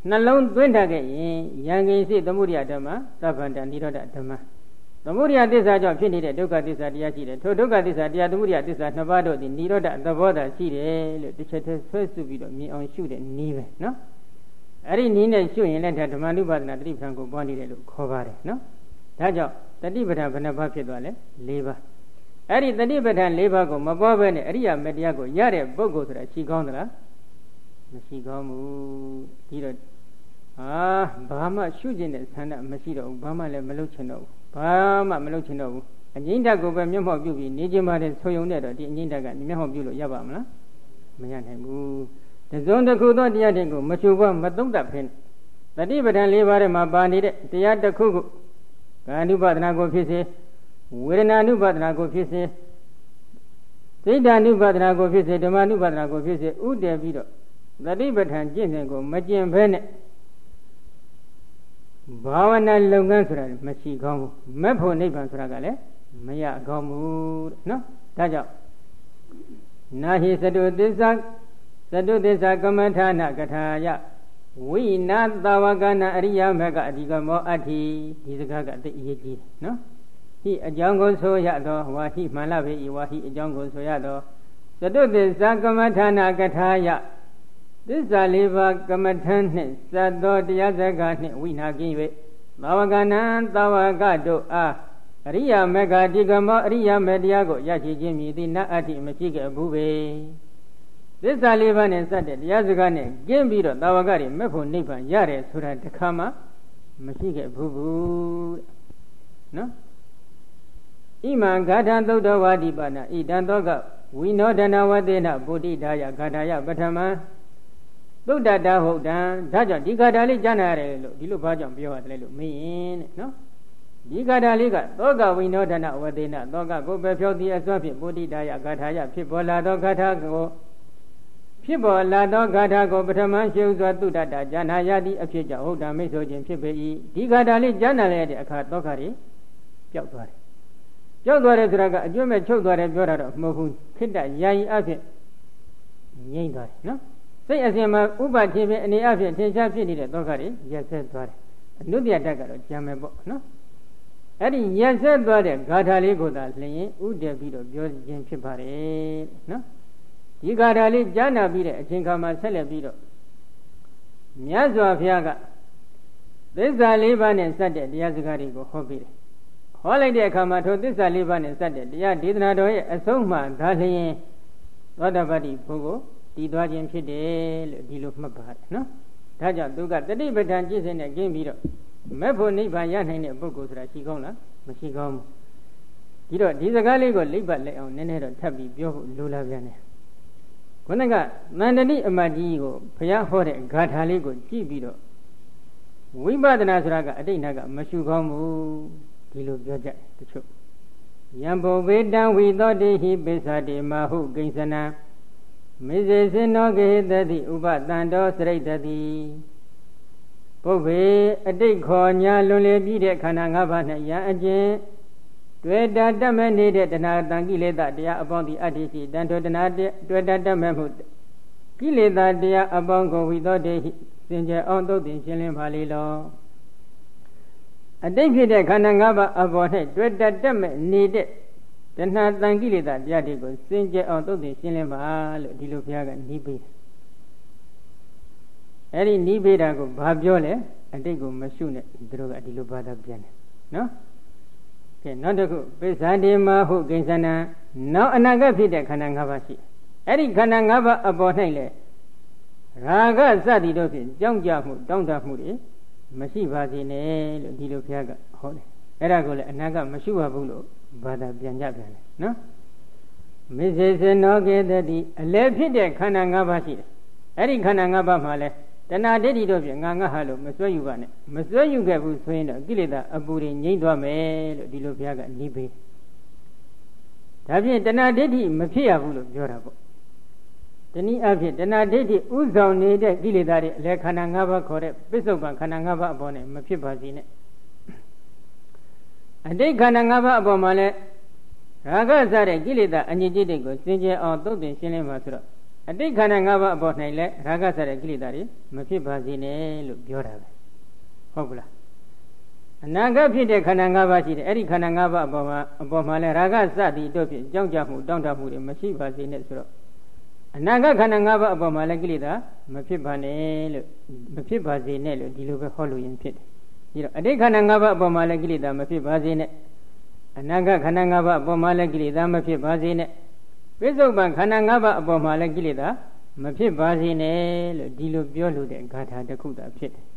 A: နှလုံးသွင်းတတ်ခဲ့ရင်ယံကိဉ္စိသမုဒိယဓမ္မသဗ္ဗန္တနိရောဓဓမ္မသမုဒိယသစ္စာကြောင့်ဖြစ်နေတဲ့ဒုက္ခသစ္စာတရားရှိတယ်ထိုဒုက္ခသစ္စာတရားသမုဒိယသစ္စာနှစ်ပါးတို့သည်နိရောဓသဘောသာရှိတယ်လို့တစ်ချက်တည်းဆွဲစုပြီးတော့မြင်အောင်ရှုတဲ့နည်းပဲနော်အဲ့ဒီနည်းနဲ့ရှုရင်လည်းဓမ္မနုပါဒနာတတိပဋ္ဌာန်ကိုပွားနေတယ်လို့ခေါ်ပါတယ်နော်ဒါကြောင့်တတိပဋ္ဌာန်ဘယ်နှပါးဖြစ်သွားလဲ၄ပါးအဲ့ဒီတတိပဋ္ဌာန်၄ပါးကိုမပွားဘဲနဲ့အရိယာမေတ္တရားကိုရတဲ့ပုဂ္ဂိုလ်ဆိုတာရှိကောင်းသလားမရှိကောင်းဘူးဒီတော့ဘာမှရှုကျင်တဲ့ဆန္ဒမရှိတော့ဘူးဘာမှလည်းမလုပ်ချင်တော့ဘူးဘာမှမလုပ်ချင်တော့ဘူးအငြိမ့်ဓာတ်ကိုပဲမျက်မှောက်ပြုပြီးနေခြင်းပါတဲ့ဆိုယုံတဲ့တော့ဒီအငြိမ့်ဓာတ်ကမျက်မှောက်ပြုလို့ရပါမလားမရနိုင်ဘူးတစုံတစ်ခုသောတရားတွေကိုမရှုဘမသုံးတတ်ဖင်းတတိပဋ္ဌာန်၄ပါးထဲမှာပါနေတဲ့တရားတစ်ခုခုကာယ ानु ပါဒနာကိုဖြစ်စေဝေဒနာ ानु ပါဒနာကိုဖြစ်စေစိတ်ဓာ ानु ပါဒနာကိုဖြစ်စေဓမ္မ ानु ပါဒနာကိုဖြစ်စေဥတည်ပြီးတော့တတိပဋ္ဌာန်ကျင့်စဉ်ကိုမကျင့်ဘဲနဲ့ဘာဝနာလုပ်ငန်းဆိုတာမရှိကောင်းဘူးမက်ဖို့နိဗ္ဗာန်ဆိုတာကလည်းမရကောင်းဘူးနော်ဒါကြောင့်နာဟိသတုသစ္စာကမ္မထာနကထာယဝိနာသဝကနာအရိယမကအဓိကမောအတ္ထိဒီစကားကအသိအရေးကြီးတယ်နော်ဟိအကြောင်းကိုဆိုရသောဝါဟိမှန်လပေဤဝါဟိအကြောင်းကိုဆိုရသောသတုသစ္စာကမ္မထာနကထာယသစ္စာလေးပါးကမ္မထံနှင့်စတ်သောတရားစကားနှင့်ဝိနာကင်း၍သာဝကနာသာဝကတို့အားအရိယာမေဃတိကမောအရိယာမေတရားကိုရရှိခြင်းမြည်သည်နတ်အတ္တိမရှိခဲ့ဘူးပဲသစ္စာလေးပါးနဲ့စတဲ့တရားစကားနဲ့ကျင်းပြီးတော့သာဝကတွေမဲ့ဖို့နိဗ္ဗာန်ရတယ်ဆိုတာတခါမှမရှိခဲ့ဘူးနော်ဣမံဂါထံသုတ္တဝါဒီပါဏဣတံသောကဝိနောဒနာဝတေနပုတိဒါယဂါထာယပထမံသုတ္တတာဟုတ်တံဒါကြောင့်ဒီဂါထာလေးကြားနာရတယ်လို့ဒီလိုဘာကြောင့်ပြောရတယ်လို့မင်းရင်တဲ့နော်ဒီဂါထာလေးကသောကဝိနောဒနာဝတေနသောကကိုပဲဖြောသည်အစွမ်းဖြင့်ပုတိဒါယဂါထာယဖြစ်ပေါ်လာသောဂါထာကိုဖြစ်ပေါ်လာသောဂါထာကိုပထမရှုစွာသုတ္တတာဉာဏရသည်အဖြစ်ကြောင့်ဟုတ်တာမိတ်ဆိုခြင်းဖြစ်ပေ၏ဒီဂါထာလေးကြားနာရတဲ့အခါသောကတွေပျောက်သွားတယ်ပျောက်သွားတယ်ဆိုတာကအကျွမ်းမဲ့ချုပ်သွားတယ်ပြောတာတော့မဟုတ်ဘူးခိတ္တယာယီအဖြစ်ငြိမ့်သွားတယ်နော်စိတ်အစဉ်မှာဥပတိဖြင့်အနေအဖြင့်ထင်ရှားဖြစ်နေတဲ့သောကတွေရက်ဆက်သွားတယ်အနုတ္တယတတ်ကတော့ကြံမယ်ပေါ့နော်အဲ့ဒီရက်ဆက်သွားတဲ့ဂါထာလေးကိုသာလျင်ဥတည်ပြီးတော့ပြောခြင်းဖြစ်ပါတယ်နော်ဒီဂါထာလေးကြားနာပြီးတဲ့အချိန်ခါမှာဆက်လက်ပြီးတော့မြတ်စွာဘုရားကသစ္စာလေးပါးနဲ့စတဲ့တရားစကားတွေကိုဟောပြီးတယ်ဟောလိုက်တဲ့အခါမှာထိုသစ္စာလေးပါးနဲ့စတဲ့တရားဒေသနာတော်ရဲ့အဆုံးမှဒါလျင်သောတပတ္တိဘုကိုတည်သွားခြင်းဖြစ်တယ်လို့ဒီလိုမှတ်ပါတယ်နော်ဒါကြောင့်သူကတတိပဋ္ဌာန်ကျင့်စဉ်နဲ့ကျင်းပြီးတော့မဲ့ဖို့နိဗ္ဗာန်ရနိုင်တဲ့ပုဂ္ဂိုလ်ဆိုတာရှိကောင်းလားမရှိကောင်းဘူးဒီတော့ဒီစကားလေးကိုလိပ်ပတ်လိုက်အောင်နည်းနည်းတော့ထပ်ပြီးပြောဖို့လိုလာပြန်တယ်ခုနကမန္တတိအမတ်ကြီးကိုဘုရားဟောတဲ့ဂါထာလေးကိုကြည့်ပြီးတော့ဝိပဿနာဆိုတာကအတိတ်ကမရှိကောင်းဘူးဒီလိုပြောကြတယ်တချို့ယံဘောဝေတံဝိသောတိဟိပိစ္ဆတိမဟုကိဉ္စနံမေဇေစင်နောကေတတိဥပတန္တောစရိတတိပုဗ္ဗေအတိတ်ခေါ်ညာလွန်လေပြီးတဲ့ခန္ဓာ၅ပါး၌ယံအကျင့်တွေ့တာတတ်မဲ့နေတဲ့တဏှာတန်ကိလေသာတရားအပေါင်းသည်အတ္တိရှိတန်ထိုတဏှာတွေ့တာတတ်မဲ့မှုကိလေသာတရားအပေါင်းကိုဝိသောတိစင်ကြယ်အောင်သုတ်တင်ရှင်းလင်းပါလေလောအတိတ်ဖြစ်တဲ့ခန္ဓာ၅ပါးအပေါ်၌တွေ့တာတတ်မဲ့နေတဲ့တဏှာတန်ကိလေသာတရားတွေကိုစင်ကြယ်အောင်သုတ်တင်ရှင်းလင်းပါလို့ဒီလိုဘုရားကနီးပေးတယ်အဲ့ဒီနီးပေးတာကိုဘာပြောလဲအတိတ်ကိုမရှုနဲ့သူတို့ကဒီလိုဘာသာပြန်တယ်နော်ကဲနောက်တစ်ခုပိစ္ဆာတိမဟုကိဉ္စနံနောက်အနာဂတ်ဖြစ်တဲ့ခန္ဓာ၅ပါးရှိအဲ့ဒီခန္ဓာ၅ပါးအပေါ်၌လေရာဂစသည်တို့ဖြင့်ကြောင်းကြမှုတောင်းတမှုတွေမရှိပါစေနဲ့လို့ဒီလိုဘုရားကဟောတယ်အဲ့ဒါကိုလည်းအနာဂတ်မရှိပါဘူးလို့ဘာသာပြန်ကြပြန်တယ်နော်မေဇေစနောကေတတိအလယ်ဖြစ်တဲ့ခန္ဓာ၅ပါးရှိတယ်အဲ့ဒီခန္ဓာ၅ပါးမှာလဲတဏှာဒိဋ္ဌိတို့ဖြင့်ငါဟာလို့မစွဲယူပါနဲ့မစွဲယူခဲ့ဘူးဆိုရင်တော့ကိလေသာအပူတွေငြိမ့်သွားမယ်လို့ဒီလိုဘုရားကနီးပေးဒါဖြင့်တဏှာဒိဋ္ဌိမဖြစ်ရဘူးလို့ပြောတာပေါ့တနည်းအားဖြင့်တဏှာဒိဋ္ဌိဥဆောင်နေတဲ့ကိလေသာတွေအလယ်ခန္ဓာ၅ပါးခေါ်တဲ့ပစ္စုပန်ခန္ဓာ၅ပါးအပေါ်နဲ့မဖြစ်ပါစေနဲ့အတိတ်ခန္ဓာ၅ပါးအပေါ်မှာလည်းရာဂစတဲ့ကိလေသာအညစ်အကြေးတွေကိုစင်ကြယ်အောင်သုတ်သင်ရှင်းလင်းပါဆိုတော့အတိတ်ခန္ဓာ၅ပါးအပေါ်၌လည်းရာဂစတဲ့ကိလေသာတွေမဖြစ်ပါစေနဲ့လို့ပြောတာပဲဟုတ်ကလားအနာဂတ်ဖြစ်တဲ့ခန္ဓာ၅ပါးရှိတယ်အဲ့ဒီခန္ဓာ၅ပါးအပေါ်မှာလည်းရာဂစသည်တို့ဖြင့်ကြောက်ကြမှုတောင့်တမှုတွေမရှိပါစေနဲ့ဆိုတော့အနာဂတ်ခန္ဓာ၅ပါးအပေါ်မှာလည်းကိလေသာမဖြစ်ပါနဲ့လို့မဖြစ်ပါစေနဲ့လို့ဒီလိုပဲဟောလို့ရင်ဖြစ်တယ်ဒီတော့အတိတ်ခန္ဓာ၅ပါးအပေါ်မှာလည်းကိလေသာမဖြစ်ပါစေနဲ့အနာဂတ်ခန္ဓာ၅ပါးအပေါ်မှာလည်းကိလေသာမဖြစ်ပါစေနဲ့ပိဿုပန်ခန္ဓာ၅ပါးအပေါ်မှာလည်းကိလေသာမဖြစ်ပါစေနဲ့လို့ဒီလိုပြောလို့တဲ့ဂါထာတစ်ခုသာဖြစ်တယ်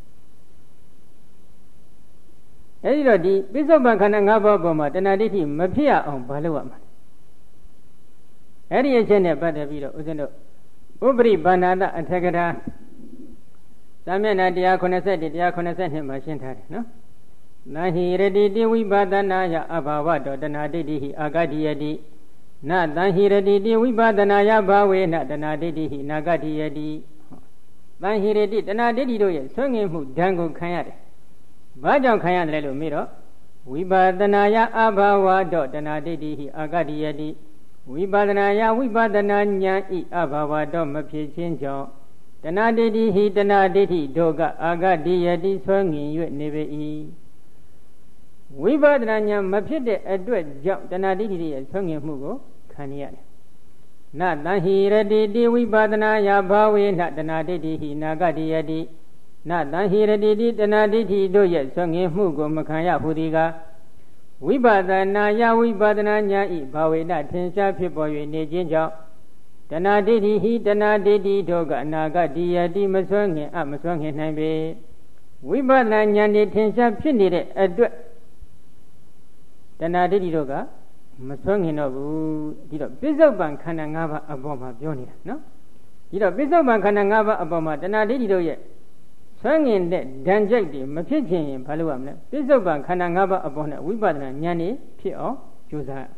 A: အဲဒီတော့ဒီပိဿုပန်ခန္ဓာ၅ပါးအပေါ်မှာတဏှာဒိဋ္ဌိမဖြစ်ရအောင်ဘာလုပ်ရမှာလဲအဲ့ဒီအချက်နဲ့ပတ်သက်ပြီးတော့ဦးဇင်းတို့ဥပရိပါဏာတအထက်ကထာသာမျက်နှာ181 182မှာရှင်းထားတယ်နော်။နာဟိရတိတိဝိပါဒနာယအဘာဝတောတဏှာဒိဋ္ဌိဟိအာဂတိယတိနတံဟိရတိတိဝိပါဒနာယဘာဝေနတဏှာဒိဋ္ဌိဟိနာဂတိယတိတံဟိရတိတဏှာဒိဋ္ဌိတို့ရဲ့ဆွေငင်မှုဒဏ်ကိုခံရတယ်။ဘာကြောင့်ခံရတယ်လို့မေးတော့ဝိပါဒနာယအဘာဝတောတဏှာဒိဋ္ဌိဟိအာဂတိယတိဝိပါဒနာယဝိပါဒနာဉာဏ်ဤအဘာဝတောမဖြစ်ခြင်းကြောင့်တဏှာဒိဋ္ဌိဟိတဏှာဒိဋ္ဌိတို့ကအာဂတိယတိဆွေငင်၍နေပေ၏ဝိပဿနာဉာဏ်မဖြစ်တဲ့အတွက်ကြောင့်တဏှာဒိဋ္ဌိရဲ့ဆွေငင်မှုကိုခံရတယ်နတံဟိရတိတိဝိပဿနာယဘာဝေနတဏှာဒိဋ္ဌိဟိနာဂတိယတိနတံဟိရတိတိတဏှာဒိဋ္ဌိတို့ရဲ့ဆွေငင်မှုကိုမခံရဟုသည်ကဝိပဿနာယဝိပဿနာဉာဏ်ဤဘာဝေနထင်ရှားဖြစ်ပေါ်၍နေခြင်းကြောင့်တဏှာဒိဋ္ဌိဟိတဏှာဒိဋ္ဌိတို့ကအနာဂတိယတိမဆွငင်မဆွငင်နိုင်ပေဝိပဿနာဉာဏ်ဤထင်ရှားဖြစ်နေတဲ့အတွက်တဏှာဒိဋ္ဌိတို့ကမဆွငင်တော့ဘူးဒီတော့ပိဿုပန်ခန္ဓာ၅ပါးအပေါ်မှာပြောနေတာနော်ဒီတော့ပိဿုပန်ခန္ဓာ၅ပါးအပေါ်မှာတဏှာဒိဋ္ဌိတို့ရဲ့ဆွငင်တဲ့ဓာန်ကြိုက်တွေမဖြစ်ခြင်းရင်ဘာလုပ်ရမလဲပိဿုပန်ခန္ဓာ၅ပါးအပေါ်နဲ့ဝိပဿနာဉာဏ်ဤဖြစ်အောင်ကြိုးစား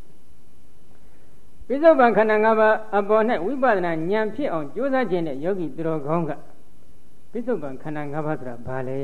A: ပိဿုပန်ခန္ဓာ၅ပါးအပေါ်နဲ့ဝိပဿနာဉာဏ်ဖြစ်အောင်ကြိုးစားခြင်းနဲ့ယောဂီသူတော်ကောင်းကပိဿုပန်ခန္ဓာ၅ပါးဆိုတာဘာလဲ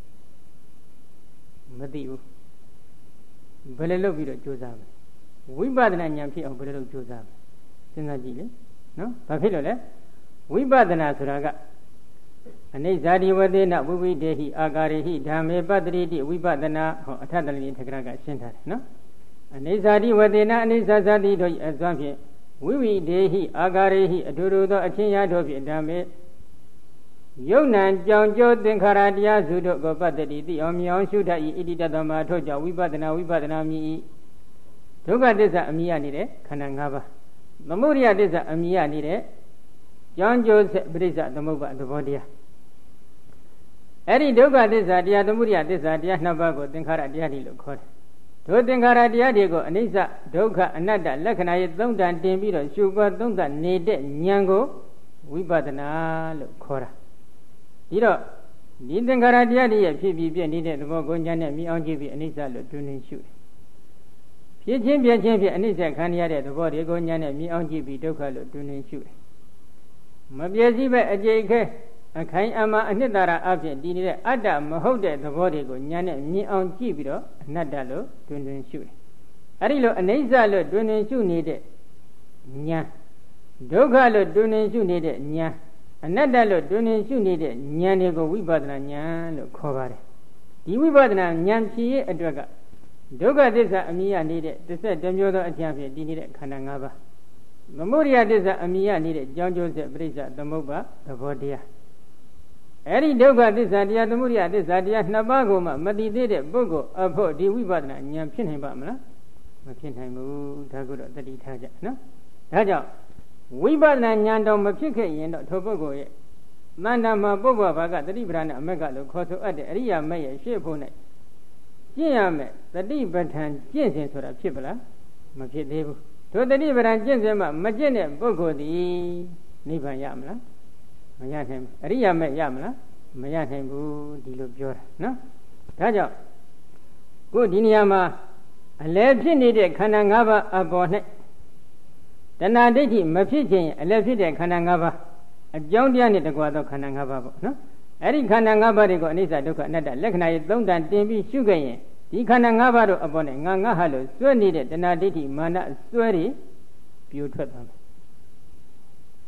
A: မသိဘူးဘယ်လိုလုပ်ပြီးတော့ကြိုးစားမလဲဝိပဿနာဉာဏ်ဖြစ်အောင်ဘယ်လိုလုပ်ကြိုးစားမလဲစဉ်းစားကြည့်လေနော်ဘာဖြစ်လို့လဲဝိပဿနာဆိုတာကအနိစ္စတိဝသေနဝိဝိတေဟိအာကာရေဟိဓမ္မေပတ္တိတိဝိပဿနာဟောအထတလိထကရကရှင်းထားတယ်နော်အနိစ္စတိဝသေနအနိစ္စသတိတို့အစွမ်းဖြင့်ဝိဝိတေဟိအာကာရေဟိအတူတူသောအချင်းရာတို့ဖြင့်ဓမ္မေယုံနံကြောင့်ကျိုးသင်္ခါရတရားစုတို့ကိုပတ္တိတိအောင်မြောင်ရှုတတ်၏ဣတိတတမထို့ကြောင့်ဝိပဿနာမြည်၏ဒုက္ခသစ္စာအမြည်ရနေတဲ့ခန္ဓာ၅ပါးသမုဒယသစ္စာအမြည်ရနေတဲ့ကြောင့်ကျိုးဆက်ပရိစ္ဆသမုပ္ပါသဘောတရားအဲ့ဒီဒုက္ခသစ္စာတရားသမုဒယသစ္စာတရားနှစ်ပါးကိုသင်္ခါရတရားတွေလို့ခေါ်တယ်တို့သင်္ခါရတရားတွေကိုအနိစ္စဒုက္ခအနတ္တလက္ခဏာရဲ့သုံးတန်တင်ပြီးတော့ရှုပွားသုံးသပ်နေတဲ့ဉာဏ်ကိုဝိပဿနာလို့ခေါ်တာဒီတော့ဒီသင်္ခါရတရားတွေရဲ့ဖြစ်ပြီးပြည့်နေတဲ့သဘောကိုဉာဏ်နဲ့မြင်အောင်ကြည့်ပြီးအနိစ္စလို့တွင်တွင်ရှုတယ်ဖြစ်ချင်းပြည့်ချင်းဖြစ်အနိစ္စခံရတဲ့သဘောတွေကိုဉာဏ်နဲ့မြင်အောင်ကြည့်ပြီးဒုက္ခလို့တွင်တွင်ရှုတယ်မပြည့်စည်ပဲအကျိတ်ခဲအခိုင်အမာအနှစ်သာရအဖြစ်တည်နေတဲ့အတ္တမဟုတ်တဲ့သဘောတွေကိုဉာဏ်နဲ့မြင်အောင်ကြည့်ပြီးတော့အနတ္တလို့တွင်တွင်ရှုတယ်အဲဒီလိုအနိစ္စလို့တွင်တွင်ရှုနေတဲ့ဉာဏ်ဒုက္ခလို့တွင်တွင်ရှုနေတဲ့ဉာဏ်အနတ္တလို့တွင်တွင်ရှုနေတဲ့ဉာဏ်တွေကိုဝိပဿနာဉာဏ်လို့ခေါ်ပါတယ်ဒီဝိပဿနာဉာဏ်ဖြစ်ရဲ့အတွက်ကဒုက္ခသစ္စာအမြင်ရနေတဲ့တစ်ဆက်တစ်မျိုးသောအကျင့်ဖြင့်တည်နေတဲ့ခန္ဓာ၅ပါးသမုဒယသစ္စာအမြင်ရနေတဲ့ကြောင့်ကျိုးဆက်ပရိစ္ဆသမုပ္ပါသဘောတရားအဲ့ဒီဒုက္ခသစ္စာတရားသမုဒယသစ္စာတရားနှစ်ပါးကိုမှမသိသေးတဲ့ပုဂ္ဂိုလ်အဖို့ဒီဝိပဿနာဉာဏ်ဖြစ်နိုင်ပါမလားမဖြစ်နိုင်ဘူးဒါကိုတော့တတိထားကြနော်ဒါကြောင့်ဝိပဿနာဉာဏ်တော်မဖြစ်ခဲ့ရင်တော့ထိုပုဂ္ဂိုလ်ရဲ့တဏ္ဍာမှာပုဗ္ဗဘာကတတိပဌာန်အမက်ကလို့ခေါ်ဆိုအပ်တဲ့အရိယာမက်ရဲ့ရှေ့ဖို့နဲ့ကျင့်ရမယ်တတိပဌာန်ကျင့်စဉ်ဆိုတာဖြစ်ပလားမဖြစ်သေးဘူးထိုတတိပဌာန်ကျင့်စဉ်မှမကျင့်တဲ့ပုဂ္ဂိုလ်ဒီနိဗ္ဗာန်ရမလားမရနိုင်ဘူးအရိယာမက်ရမလားမရနိုင်ဘူးဒီလိုပြောတာနော်ဒါကြောင့်ကိုဒီနေရာမှာအလယ်ဖြစ်နေတဲ့ခန္ဓာ၅ပါးအပေါ်၌တဏှာဒိဋ္ဌိမဖြစ်ခြင်းအလယ်ဖြစ်တဲ့ခန္ဓာ၅ပါးအကြောင်းတရားနဲ့တကွာသောခန္ဓာ၅ပါးပေါ့နော်အဲ့ဒီခန္ဓာ၅ပါးတွေကိုအနိစ္စဒုက္ခအနတ္တလက္ခဏာရဲ့သုံးတန်တင်ပြီးရှုခဲ့ရင်ဒီခန္ဓာ၅ပါးတို့အပေါ်နဲ့ငါဟာလို့စွဲနေတဲ့တဏှာဒိဋ္ဌိမာနစွဲတွေပြိုထွက်သွားမယ်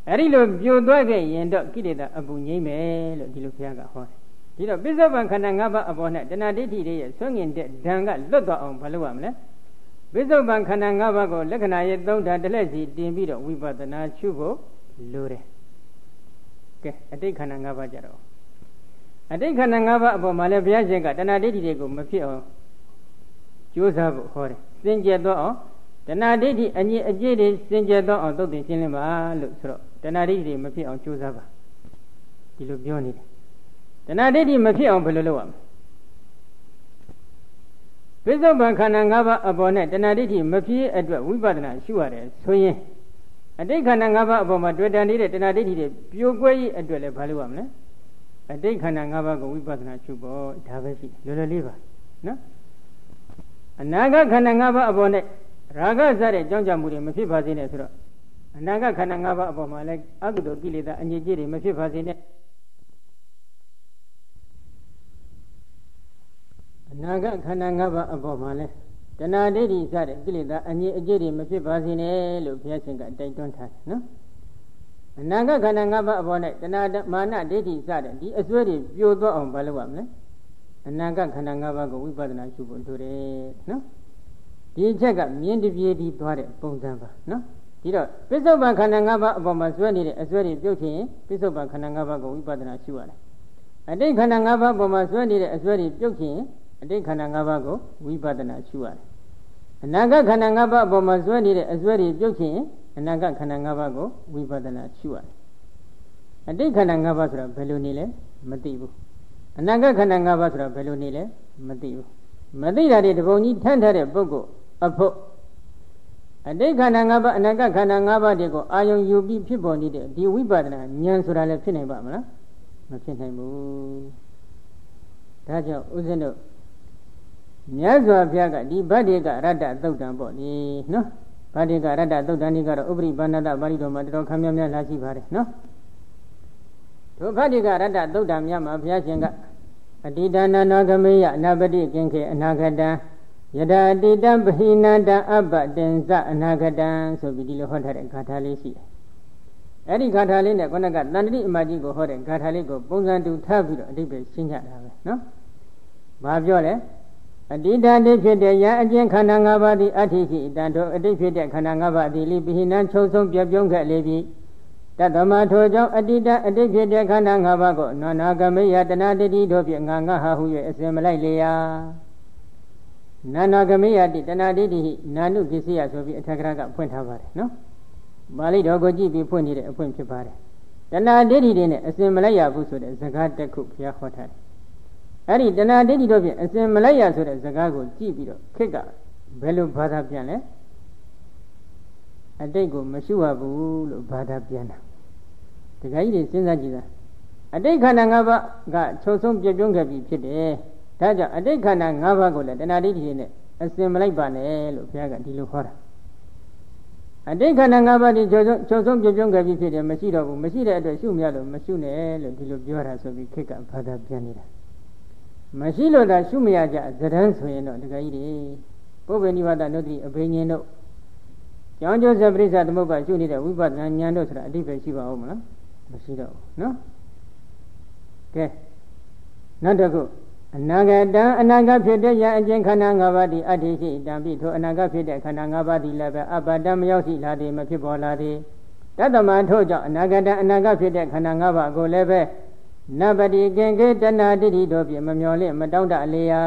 A: အဲ့ဒီလိုပြိုသွားခဲ့ရင်တော့ကိလေသာအပူငြိမ့်မယ်လို့ဒီလိုဘုရားကဟောတယ်ဒီတော့ပစ္စုပန်ခန္ဓာ၅ပါးအပေါ်၌တဏှာဒိဋ္ဌိတွေရဲ့ဆွငင်တဲ့ဓာန်ကလွတ်သွားအောင်ဘာလုပ်ရမလဲပစ္စုပန်ခန္ဓာ၅ပါးကိုလက္ခဏာရဲ့၃ဓာတ်တစ်လက်စီတင်ပြီးတော့ဝိပဿနာရှုဖို့လိုတယ်ကဲအတိတ်ခန္ဓာ၅ပါးကြတော့အတိတ်ခန္ဓာ၅ပါးအပေါ်မှာလည်းဘုရားရှင်ကတဏှာဒိဋ္ဌိတွေကိုမဖြစ်အောင်ကြိုးစားဖို့ဟောတယ်စင်ကြယ်သောအောင်တဏှာဒိဋ္ဌိအငြိအကျေးတွေစင်ကြယ်သောအောင်သုတ်တင်ရှင်းလင်းပါလို့ဆိုတော့တဏှာဒိဋ္ဌိတွေမဖြစ်အောင်ကြိုးစားပါဒီလိုပြောနေတယ်တဏှာဒိဋ္ဌိမဖြစ်အောင်ဘယ်လိုလုပ်ရမလဲပစ္စုပန်ခန္ဓာ၅ပါးအပေါ်နဲ့တဏှာဒိဋ္ဌိမဖြစ်အတွက်ဝိပဿနာရှုရတယ်ဆိုရင်အတိတ်ခန္ဓာ၅ပါးအပေါ်မှာတွေ့တန်နေတဲ့တဏှာဒိဋ္ဌိတွေပြိုကွဲရေးအတွက်လည်းဘာလုပ်ရမလဲအတိတ်ခန္ဓာ၅ပါးကိုဝိပဿနာရှုဖို့ဒါပဲရှိလွယ်လွယ်လေးပါနော်အနာဂတ်ခန္ဓာ၅ပါးအပေါ်နဲ့ရာဂစတဲ့ကြောင့်ကြမှုတွေမဖြစ်ပါစေနဲ့ဆိုတော့အနာဂတ်ခန္ဓာ၅ပါးအပေါ်မှာလည်းအကုသိုလ်ကိလေသာအငြိကြီးတွေမဖြစ်ပါစေနဲ့အနာဂတ်ခန္ဓာ၅ပါးအပေါ်မှာလည်းတဏှာဒိဋ္ဌိစတဲ့ကိလေသာအငြိအကျေးတွေမဖြစ်ပါစေနဲ့လို့ဘုရားရှင်ကတိုက်တွန်းထားတယ်နော်အနာဂတ်ခန္ဓာ၅ပါးအပေါ်၌တဏှာမာနဒိဋ္ဌိစတဲ့ဒီအစွဲတွေပြိုသွားအောင်ဘာလုပ်ရမလဲအနာဂတ်ခန္ဓာ၅ပါးကိုဝိပဿနာရှုဖို့လိုတယ်နော်ဒီအချက်ကမြင်တပြေးပြီးသွားတဲ့ပုံစံပါနော်ဒီတော့ပစ္စုပန်ခန္ဓာ၅ပါးအပေါ်မှာစွဲနေတဲ့အစွဲတွေပြုတ်ချင်ရင်ပစ္စုပန်ခန္ဓာ၅ပါးကိုဝိပဿနာရှုရတယ်အတိတ်ခန္ဓာ၅ပါးအပေါ်မှာစွဲနေတဲ့အစွဲတွေပြုတ်ချင်ရင်အတိတ်ခန္ဓာ၅ပါးကိုဝိပဿနာရှုရတယ်အနာဂတ်ခန္ဓာ၅ပါးအပေါ်မှာစွဲနေတဲ့အစွဲတွေပြုတ်ချင်ရင်အနာဂတ်ခန္ဓာ၅ပါးကိုဝိပဿနာရှုရတယ်အတိတ်ခန္ဓာ၅ပါးဆိုတာဘယ်လိုနေလဲမသိဘူးအနာဂတ်ခန္ဓာ၅ပါးဆိုတာဘယ်လိုနေလဲမသိဘူးမသိတာတွေတပုံကြီးထမ်းထားတဲ့ပုဂ္ဂိုလ်အဖို့အတိတ်ခန္ဓာ၅ပါးအနာဂတ်ခန္ဓာ၅ပါးတွေကိုအာယုံယူပြီးဖြစ်ပေါ်နေတဲ့ဒီဝိပဿနာဉာဏ်ဆိုတာလည်းဖြစ်နိုင်ပါမလားမဖြစ်နိုင်ဘူးဒါကြောင့်ဦးဇင်းတို့မြတ်စွာဘုရားကဒီဗတ္တိကရတ္တသုတ်တံပေါ့လေနော်ဗတ္တိကရတ္တသုတ်တံဒီကတော့ဥပရိပါဏတပါဠိတော်မှာတော်ခမ်းများများလာရှိပါတယ်နော်တို့ဗတ္တိကရတ္တသုတ်တံမြတ်မှာဘုရားရှင်ကအတိတနာနောဂမေယအနာပတိကင်ခေအနာဂတံယတအတိတံပဟိနန္တအပ္ပတင်္စအနာဂတံဆိုပြီးဒီလိုဟောထားတဲ့ဂါထာလေးရှိတယ်အဲ့ဒီဂါထာလေးနဲ့ခုနကတန်တိအမကြီးကိုဟောတဲ့ဂါထာလေးကိုပုံစံတူထားပြီးတော့အဓိပ္ပာယ်ရှင်းကြတာပဲနော်ဘာပြောလဲအတိတတိဖြစ်တဲ့ယအကျဉ်ခန္ဓာ၅ပါးသည်အဋ္ဌိရှိတန်တို့အတိတ်ဖြစ်တဲ့ခန္ဓာ၅ပါးသည်လိပိဟိနံချုပ်ဆုံးပြပြုံးခဲ့လေပြီတတ္တမထိုကြောင့်အတိတအတိတ်ဖြစ်တဲ့ခန္ဓာ၅ပါးကိုနောနာဂမေယတဏတိတိတို့ဖြင့်ငါငါဟာဟု၍အစဉ်မလိုက်လေရာနာနာဂမေယတိတဏတိတိဟိနာနုပစ္စယဆိုပြီးအထက်ကရာကဖွင့်ထားပါတယ်နော်ပါဠိတော်ကိုကြည့်ပြီးဖွင့်နေတဲ့အဖွင့်ဖြစ်ပါတယ်တဏတိတိတွေနဲ့အစဉ်မလိုက်ရဘူးဆိုတဲ့စကားတစ်ခုဘုရားဟောထားတယ်အဲ့ဒီတဏှာဒိဋ္ဌိတို့ဖြင့်အစဉ်မလိုက်ရဆိုတဲ့စကားကိုကြည့်ပြီးတော့ခေတ်ကဘယ်လိုဘာသာပြန်လဲအတိတ်ကိုမရှုရဘူးလို့ဘာသာပြန်တာတခါကြီးတွေစဉ်းစားကြည့်တာအတိတ်ခန္ဓာ၅ပါးကချုပ်ဆုံးပြပြုံးခဲ့ပြီဖြစ်တယ်ဒါကြောင့်အတိတ်ခန္ဓာ၅ပါးကိုလည်းတဏှာဒိဋ္ဌိနဲ့အစဉ်မလိုက်ပါနဲ့လို့ဘုရားကဒီလိုခေါ်တာအတိတ်ခန္ဓာ၅ပါးဒီချုပ်ဆုံးပြပြုံးခဲ့ပြီဖြစ်တယ်မရှိတော့ဘူးမရှိတဲ့အတွက်ရှုမရလို့မရှုနဲ့လို့ဒီလိုပြောတာဆိုပြီးခေတ်ကဘာသာပြန်နေတာမရှိလို့သာရှုမရကြဇဒန်းဆိုရင်တော့တခါကြီးတွေပုဗ္ဗေနိဝါဒနုတ္တိအဘိညာဉ်တို့ကျောင်းကျိုးဆက်ပရိစ္ဆသမုပ္ပါရှုနေတဲ့ဝိပဿနာဉာဏ်တို့ဆိုတာအတိပ္ပယ်ရှိပါဦးမလားမရှိတော့ဘူးနော်ကဲနောက်တစ်ခုအနာဂတံအနာဂတ်ဖြစ်တဲ့ယအကျဉ်ခန္ဓာ၅ပါးဒီအဋ္ဌိရှိတံပိထိုအနာဂတ်ဖြစ်တဲ့ခန္ဓာ၅ပါးဒီလည်းပဲအပ္ပတံမရောက်ရှိလာသည်မဖြစ်ပေါ်လာသည်တတ္တမထို့ကြောင့်အနာဂတံအနာဂတ်ဖြစ်တဲ့ခန္ဓာ၅ပါးကိုလည်းပဲနပတိကင်္ကေတဏှာတိတိတို့ဖြင့်မမျော်လင့်မတောင့်တအလေယာ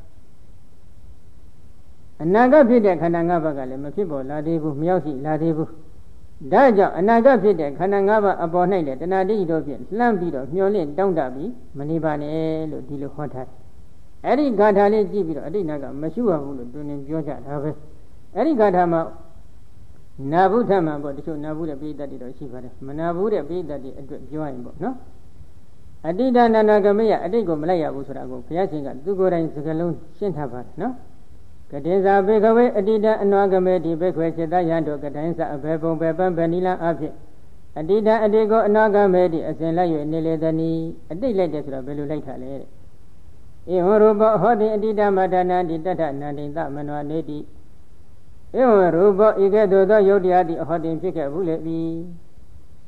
A: အနာဂတ်ဖြစ်တဲ့ခန္ဓာ၅ပါးကလည်းမဖြစ်ပေါ်လာသေးဘူးမရောက်ရှိလာသေးဘူးဒါကြောင့်အနာဂတ်ဖြစ်တဲ့ခန္ဓာ၅ပါးအပေါ်၌လည်းတဏှာတိတိတို့ဖြင့်လှမ်းပြီးတော့မျော်လင့်တောင့်တပြီးမနေပါနဲ့လို့ဒီလိုဟောထားတယ်အဲ့ဒီဂါထာလေးကြည့်ပြီးတော့အတိတ်ကမရှိရဘူးလို့တွင်တွင်ပြောကြတာပဲအဲ့ဒီဂါထာမှာနာဘုထမှန်ပေါ့တချို့နာဘူးတဲ့ပိဋကတ်တွေတော့ရှိပါတယ်မနာဘူးတဲ့ပိဋကတ်တွေအတွက်ပြောရင်ပေါ့နော်အတိတနာနာဂမေယအတိတ်ကိုမလိုက်ရဘူးဆိုတာကိုဘုရားရှင်ကသူကိုယ်တိုင်စကားလုံးရှင်းထားပါတယ်နော်ကတိဇာဘေခဝေအတိတအနွားကမေတိဘေခွေစေတယံတို့ကတိုင်းစအဘေပုံဘေပံဗနိလအဖြစ်အတိတအတိတ်ကိုအနွားကမေတိအစဉ်လိုက်၍နေလေသနီအတိတ်လိုက်တယ်ဆိုတာဘယ်လိုလိုက်တာလဲတဲ့ဧဝရူပဟောတိအတိတမတနာတိတတ္ထနန္တိသမနောနေတိဧဝရူပဤကဲ့သို့သောယုတ်တရားသည်အဟောတင်ဖြစ်ခဲ့ဘူးလေပြီ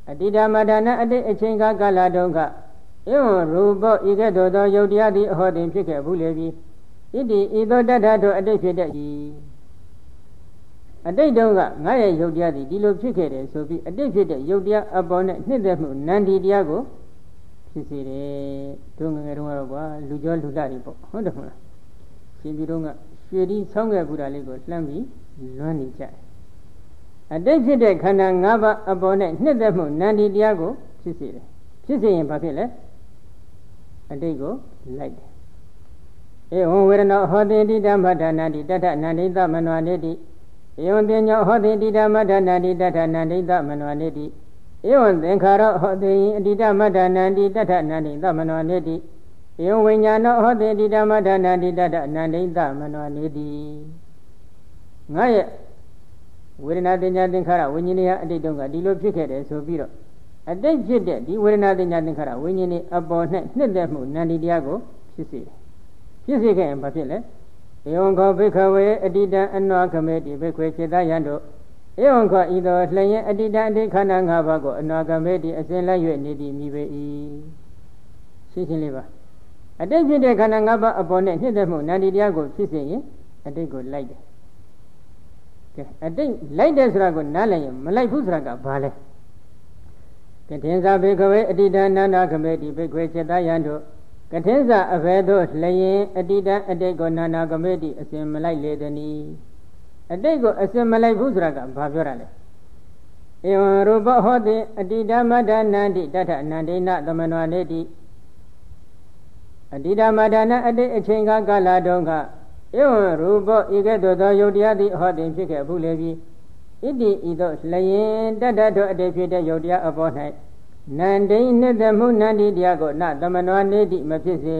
A: အတိဒမဒါနအတိတ်အချိန်ကာလတုန်းကဧဝံရူပဤကဲ့သို့သောယုတ်တရားသည်အဟောတင်ဖြစ်ခဲ့ဘူးလေပြီဣတိဤသို့တတ္ထတို့အတိတ်ဖြစ်တဲ့ဤအတိတ်တုန်းကငါရဲ့ယုတ်တရားသည်ဒီလိုဖြစ်ခဲ့တယ်ဆိုပြီးအတိတ်ဖြစ်တဲ့ယုတ်တရားအပေါ်နဲ့နှစ်သက်မှုနန္ဒီတရားကိုဖြစ်စေတယ်တို့ငယ်ငယ်တုန်းကတော့ကွာလူကျော်လူလာတွေပေါ့ဟုတ်တယ်မဟုတ်လားရှင်ပြည်တုန်းကရွှေဒီဆောင်းခဲ့ဘူးတာလေးကိုလှမ်းပြီးလွမ်းနေကြတယ်အတိတ်ဖြစ်တဲ့ခန္ဓာ၅ပါးအပေါ်နဲ့နှစ်သက်မှုနန္ဒီတရားကိုဖြစ်စေတယ်ဖြစ်စေရင်ဘာဖြစ်လဲအတိတ်ကိုလိုက်တယ်ဧဝံဝေဒနာဟောတိတိဓမ္မဒါနတိတထနန္ဒိသမနဝနေတိဧဝံပညာဟောတိတိဓမ္မဒါနတိတထနန္ဒိသမနဝနေတိဧဝံသင်္ခါရဟောတိအတိဓမ္မဒါနတိတထနန္ဒိသမနဝနေတိဧဝံဝိညာဏဟောတိတိဓမ္မဒါနတိတထနန္ဒိသမနဝနေတိငါရဲ့ဝေဒနာတင်ညာသင်္ခါရဝိညာဉ်ရဲ့အတိတ်တုန်းကဒီလိုဖြစ်ခဲ့တယ်ဆိုပြီးတော့အတိတ်ဖြစ်တဲ့ဒီဝေဒနာတင်ညာသင်္ခါရဝိညာဉ်ရဲ့အပေါ်နဲ့နှစ်သက်မှုနန္ဒီတရားကိုဖြစ်စေတယ်ဖြစ်စေခဲ့ရင်ဘာဖြစ်လဲဧဝံခောဘိခဝေအတိတံအနွားခမေတိဘိခွေခြေသားယံတို့ဧဝံခောဤသောလျင်အတိတံအတိခန္ဓာ၅ပါးကိုအနွားခမေတိအစဉ်လိုက်၍နေသည်မြည်ပေ၏ရှင်းရှင်းလေးပါအတိတ်ဖြစ်တဲ့ခန္ဓာ၅ပါးအပေါ်နဲ့နှစ်သက်မှုနန္ဒီတရားကိုဖြစ်စေရင်အတိတ်ကိုလိုက်တယ်ကဲအတိတ်လိုက်တယ်ဆိုတာကိုနားလည်ရင်မလိုက်ဘူးဆိုတာကဘာလဲကထင်္စာဘိခဝေအတိတံနန္ဒခမေတိဘိခွေခြေသားယံတို့ကထင်္စာအဘယ်သို့လျင်အတိတံအတိတ်ကိုနန္ဒခမေတိအစဉ်မလိုက်လေသည်။အတိတ်ကိုအစဉ်မလိုက်ဘူးဆိုတာကဘာပြောတာလဲဧဝံရူပဟောတိအတိဓမ္မဒါနန္တိတထနန္ဒိနသမနဝနေတိအတိဓမ္မဒါနအတိတ်အချိန်ကာလတုန်းကဧဝံရူပဤကဲ့သို့သောယုတ်တရားသည်ဟောတင်ဖြစ်ခဲ့ဘူးလေပြီဣတိဤသို့လျင်တတ္တတို့အတိတ်ဖြစ်တဲ့ယုတ်တရားအပေါ်၌နန္ဒိနှစ်သက်မှုနန္ဒီတရားကိုနသမနဝနေတိမဖြစ်စေ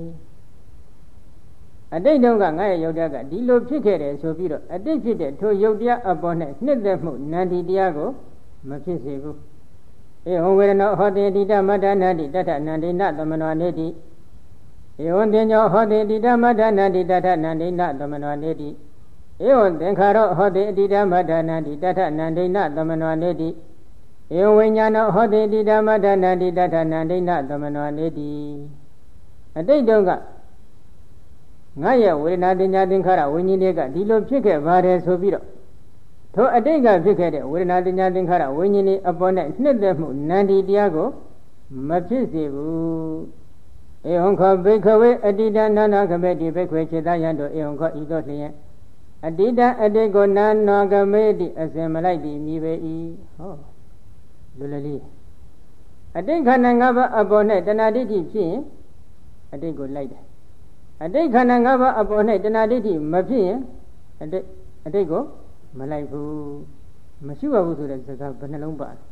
A: အတိတ်တုန်းကငါရဲ့ယုတ်တရားကဒီလိုဖြစ်ခဲ့တယ်ဆိုပြီးတော့အတိတ်ဖြစ်တဲ့ထိုယုတ်တရားအပေါ်နဲ့နှစ်သက်မှုနန္ဒီတရားကိုမဖြစ်စေဘူးဧဝံဝေဒနာဟောတိတိဓမ္မဒါနတိတထနန္ဒိနသမနဝနေတိဧဝံတင်ညောဟောတိတိဓမ္မဒါနတိတထနန္ဒိနသမနဝနေတိဧဝံသင်္ခါရဟောတိတိဓမ္မဒါနတိတထနန္ဒိနသမနဝနေတိဧဝံဝိညာဏဟောတိတိဓမ္မဒါနတိတထနန္ဒိနသမနဝနေတိအတိတ်တုန်းကငါရဲ့ဝေဒနာတင်ညာသင်္ခါရဝိညာဉ်တွေကဒီလိုဖြစ်ခဲ့ပါတယ်ဆိုပြီးတော့ထိုအတိတ်ကဖြစ်ခဲ့တဲ့ဝေဒနာတင်ညာသင်္ခါရဝိညာဉ်တွေအပေါ်နဲ့နှစ်သက်မှုနန္ဒီတရားကိုမဖြစ်စေဘူးဧဝံခောဘိခဝေအတိတနာနာခမေတိဘိခွေခြေသားယံတို့ဧဝံခောဤသို့လျင်အတိတအတိတ်ကိုနာနာခမေတိအစဉ်မလိုက်သည်မြည်ပေ၏ဟောလွယ်လွယ်လေးအတိတ်ခန္ဓာ၅ပါးအပေါ်နဲ့တဏှာဒိဋ္ဌိဖြစ်ရင်အတိတ်ကိုလိုက်တယ်အတိတ်ခန္ဓာ၅ပါးအပေါ်၌တဏှာဒိဋ္ဌိမဖြစ်ရင်အတိတ်ကိုမလိုက်ဘူးမရှိပါဘူးဆိုတဲ့စကားဘယ်နှလုံးပါလဲ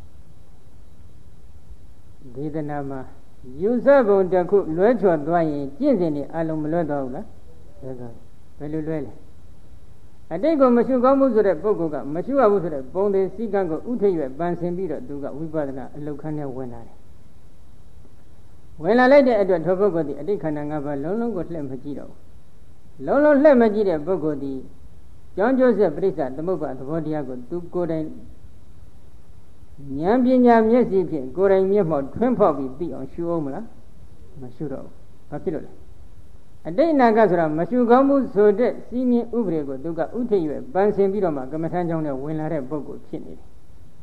A: ဒေသနာမှာယူဆပုံတစ်ခုလွဲချော်သွားရင်ကျင့်စဉ်တွေအလုံးမလွဲတော့ဘူးလားဒါကဘယ်လိုလွဲလဲအတိတ်ကိုမရှိကောင်းမှုဆိုတဲ့ပုဂ္ဂိုလ်ကမရှိရဘူးဆိုတဲ့ပုံသေးစည်းကမ်းကိုဥထိပ်ရွယ်ပန်ဆင်ပြီးတော့သူကဝိပဿနာအလုတ်ခန်းနဲ့ဝင်လာတယ်ဝင်လာလိုက်တဲ့အတွက်ထိုပုဂ္ဂိုလ်ဒီအတိတ်ခန္ဓာ၅ပါးလုံးလုံးကိုလှည့်မကြည့်တော့ဘူးလုံးလုံးလှည့်မကြည့်တဲ့ပုဂ္ဂိုလ်ဒီကြောင်းကျိုးဆက်ပြိဿသမုပ္ပါသဘောတရားကိုသူကိုယ်တိုင်ဉာဏ်ပညာမျက်စိဖြင့်ကိုယ်တိုင်မျက်မှောက်ထွန်းဖောက်ပြီးသိအောင်ရှုအောင်မလားမရှုတော့ဘူးဘာဖြစ်လို့လဲအတိတ်အနာဂတ်ဆိုတာမရှုကောင်းမှုဆိုတဲ့စီးမြင်ဥပဒေကိုသူကဥထိပ်ရွယ်ပန်ဆင်ပြီးတော့မှကမ္မထမ်းကြောင်းနဲ့ဝင်လာတဲ့ပုဂ္ဂိုလ်ဖြစ်နေတယ်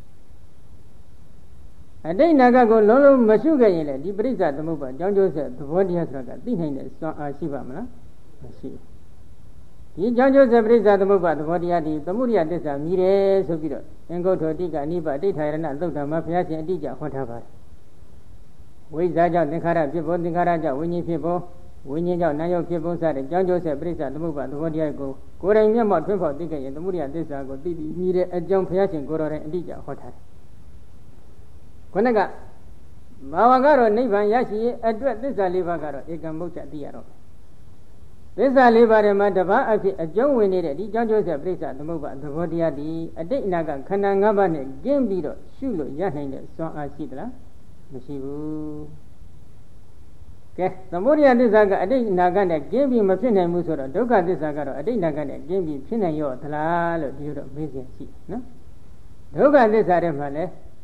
A: အတိတ်အနာဂတ်ကိုလုံးလုံးမရှုခဲ့ရင်လေဒီပရိစ္ဆသမုပ္ပါကြောင်းကျိုးဆက်သဘောတရားဆိုတာကသိနိုင်တဲ့စွမ်းအားရှိပါမလားမရှိဘူးဒီကြောင်းကျိုးဆက်ပရိစ္ဆသမုပ္ပါသဘောတရားဒီသမုဒိယသစ္စာမြည်တယ်ဆိုပြီးတော့အင်္ဂုတ္တတိကအနိဗ္ဗာဒိဋ္ဌာယရဏသုတ်တံမှာဘုရားရှင်အတိအကျဟောထားပါတယ်ဝိဇ္ဇာကြောင့်သင်္ခါရဖြစ်ဖို့သင်္ခါရကြောင့်ဝိညာဉ်ဖြစ်ဖို့ဝိညာဉ်ကြောင့်နာယုတ်ဖြစ်ဖို့စတဲ့ကြောင်းကျိုးဆက်ပရိစ္ဆသမုပ္ပါသဘောတရားကိုကိုယ်တိုင်မျက်မှောက်ထွန်းဖောက်သိခဲ့ရင်သမုဒိယသစ္စာကိုသိပြီးမြည်တဲ့အကြောင်းဘုရားရှင်ကိုယ်တော်တိုင်အတိအကျဟောထားတယ်ခုနကဘာဝကတော့နိဗ္ဗာန်ရရှိရေးအတွက်သစ္စာ၄ပါးကတော့ဧကံမုတ်ချသိရတော့သစ္စာ၄ပါးထဲမှာတစ်ပါးအဖြစ်အကျုံးဝင်နေတဲ့ဒီကြောင်းကျိုးဆက်ပရိစ္ဆသမုပ္ပါသဘောတရားဒီအတိတ်အနာကခန္ဓာ၅ပါးနဲ့ကျင်းပြီးတော့ရှုလို့ရနိုင်တဲ့စွမ်းအားရှိသလားမရှိဘူးကဲသမုဒိယသစ္စာကအတိတ်အနာကနဲ့ကျင်းပြီးမဖြစ်နိုင်ဘူးဆိုတော့ဒုက္ခသစ္စာကတော့အတိတ်အနာကနဲ့ကျင်းပြီးဖြစ်နိုင်ရောသလားလို့ဒီလိုတော့မေးခြင်းရှိနော်ဒုက္ခသစ္စာထဲမှာလဲ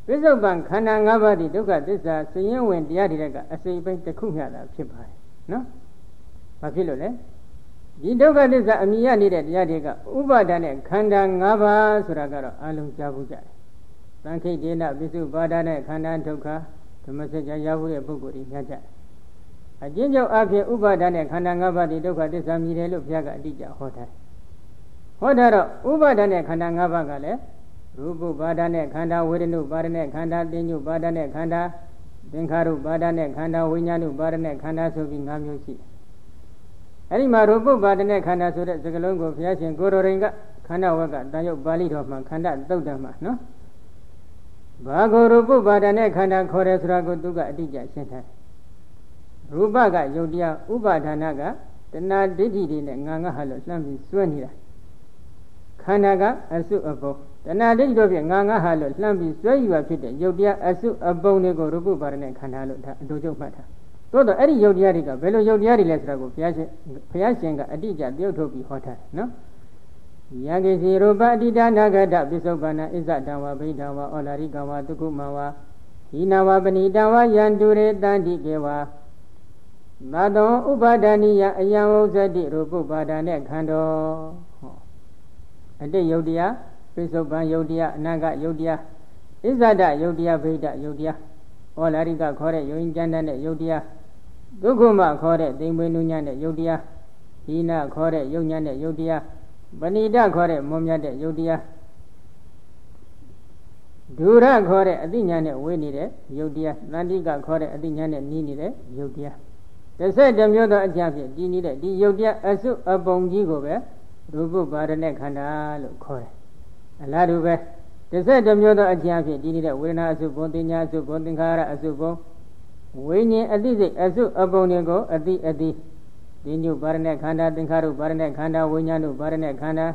A: ပိဿုပန်ခန္ဓာ၅ပါးဒီဒုက္ခသစ္စာစရင်ဝင်တရားတွေကအစိမ့်ပိုင်းတစ်ခုမျှတာဖြစ်ပါတယ်နော်ဘာဖြစ်လို့လဲဒီဒုက္ခသစ္စာအမြင်ရနေတဲ့တရားတွေကဥပါဒနဲ့ခန္ဓာ၅ပါးဆိုတာကတော့အလုံးကြားဘူးကြတယ်သံခိတ်ဒေနပိစုပါဒနဲ့ခန္ဓာဒုက္ခဓမ္မစကြာရဘူးတဲ့ပုဂ္ဂိုလ်တွေများကြတယ်အကျဉ်းချုပ်အဖြစ်ဥပါဒနဲ့ခန္ဓာ၅ပါးဒီဒုက္ခသစ္စာမြည်တယ်လို့ဘုရားကအတိအကျဟောထားဟောထားတော့ဥပါဒနဲ့ခန္ဓာ၅ပါးကလည်းရူပပါဒနဲ့ခန္ဓာဝေဒနုပါဒနဲ့ခန္ဓာသင်္ညုပါဒနဲ့ခန္ဓာသင်္ခါရုပါဒနဲ့ခန္ဓာဝိညာဏုပါဒနဲ့ခန္ဓာဆိုပြီး၅မျိုးရှိတယ်အဲ့ဒီမှာရူပပါဒနဲ့ခန္ဓာဆိုတဲ့စကားလုံးကိုဘုရားရှင်ကိုရောရင်ကခန္ဓာဝကတန်ရုပ်ပါဠိတော်မှာခန္ဓာသုတ်တံမှာနော်ဘာကိုရူပပါဒနဲ့ခန္ဓာခေါ်တယ်ဆိုတာကိုသူကအတိအကျရှင်းထားရူပကယုတ်တရားဥပါဒနာကတဏှာဒိဋ္ဌိတွေနဲ့ငါငါဟာလို့လှမ်းပြီးစွဲနေတာခန္ဓာကအစုအပုံတဏှာဒိဋ္ဌိတို့ဖြင့်ငါငါဟာလို့လှမ်းပြီးစွဲယူရဖြစ်တဲ့ယုတ်တရားအစုအပုံတွေကိုရူပပါဒနဲ့ခန္ဓာလို့အတူချုပ်မှတ်ထားသို့တော့အဲ့ဒီယုတ်တရားတွေကဘယ်လိုယုတ်တရားတွေလဲဆိုတာကိုဘုရားရှင်ကအတိအကျပြုတ်ထုတ်ပြီးဟောထားတယ်နော်ယံကိစီရူပအတိဒါနာဂတပိစုပ္ပန္နဣဇတံဝဗိဒံဝဩလာရိကံဝဒုက္ခမဝဟိနဝပဏိတံဝယန္တုရေတန္တိကေဝသတောဥပါဒဏိယအယံဥဇတိရူပပါဒနဲ့ခန္ဓာဟောအတိတ်ယုတ်တရားပိစုပ္ပန်ယုတ်တရားအနဂယုတ်တရားဣဇဒယုတ်တရားဗိဒယုတ်တရားဩလာရိကခေါ်တဲ့ယုံကြည်တဲ့ယုတ်တရားဒုက္ခမခေါ်တဲ့သိမ့်မွေးနုညံ့တဲ့ယုတ်တရားဟိနခေါ်တဲ့ယုံညံ့တဲ့ယုတ်တရားပဏိတခေါ်တဲ့မွန်မြတ်တဲ့ယုတ်တရားဒုရခေါ်တဲ့အသိဉာဏ်နဲ့ဝေးနေတဲ့ယုတ်တရားသန္တိကခေါ်တဲ့အသိဉာဏ်နဲ့နီးနေတဲ့ယုတ်တရားတစ်မျိုးသောအကြဖြစ်တည်နေတဲ့ဒီယုတ်တရားအစုအပုံကြီးကိုပဲရူပပါဒနဲ့ခန္ဓာလို့ခေါ်တယ်အလားတူပဲတစ်မျိုးသောအကြဖြစ်တည်နေတဲ့ဝေဒနာအစုပုံတင်ညာအစုပုံသင်္ခါရအစုပုံဝိညာဉ်အသိစိတ်အစုအပုံတွေကိုအတိအတိသင်္ညုပါရနဲ့ခန္ဓာသင်္ခါရုပါရနဲ့ခန္ဓာဝိညာဏုပါရနဲ့ခန္ဓာ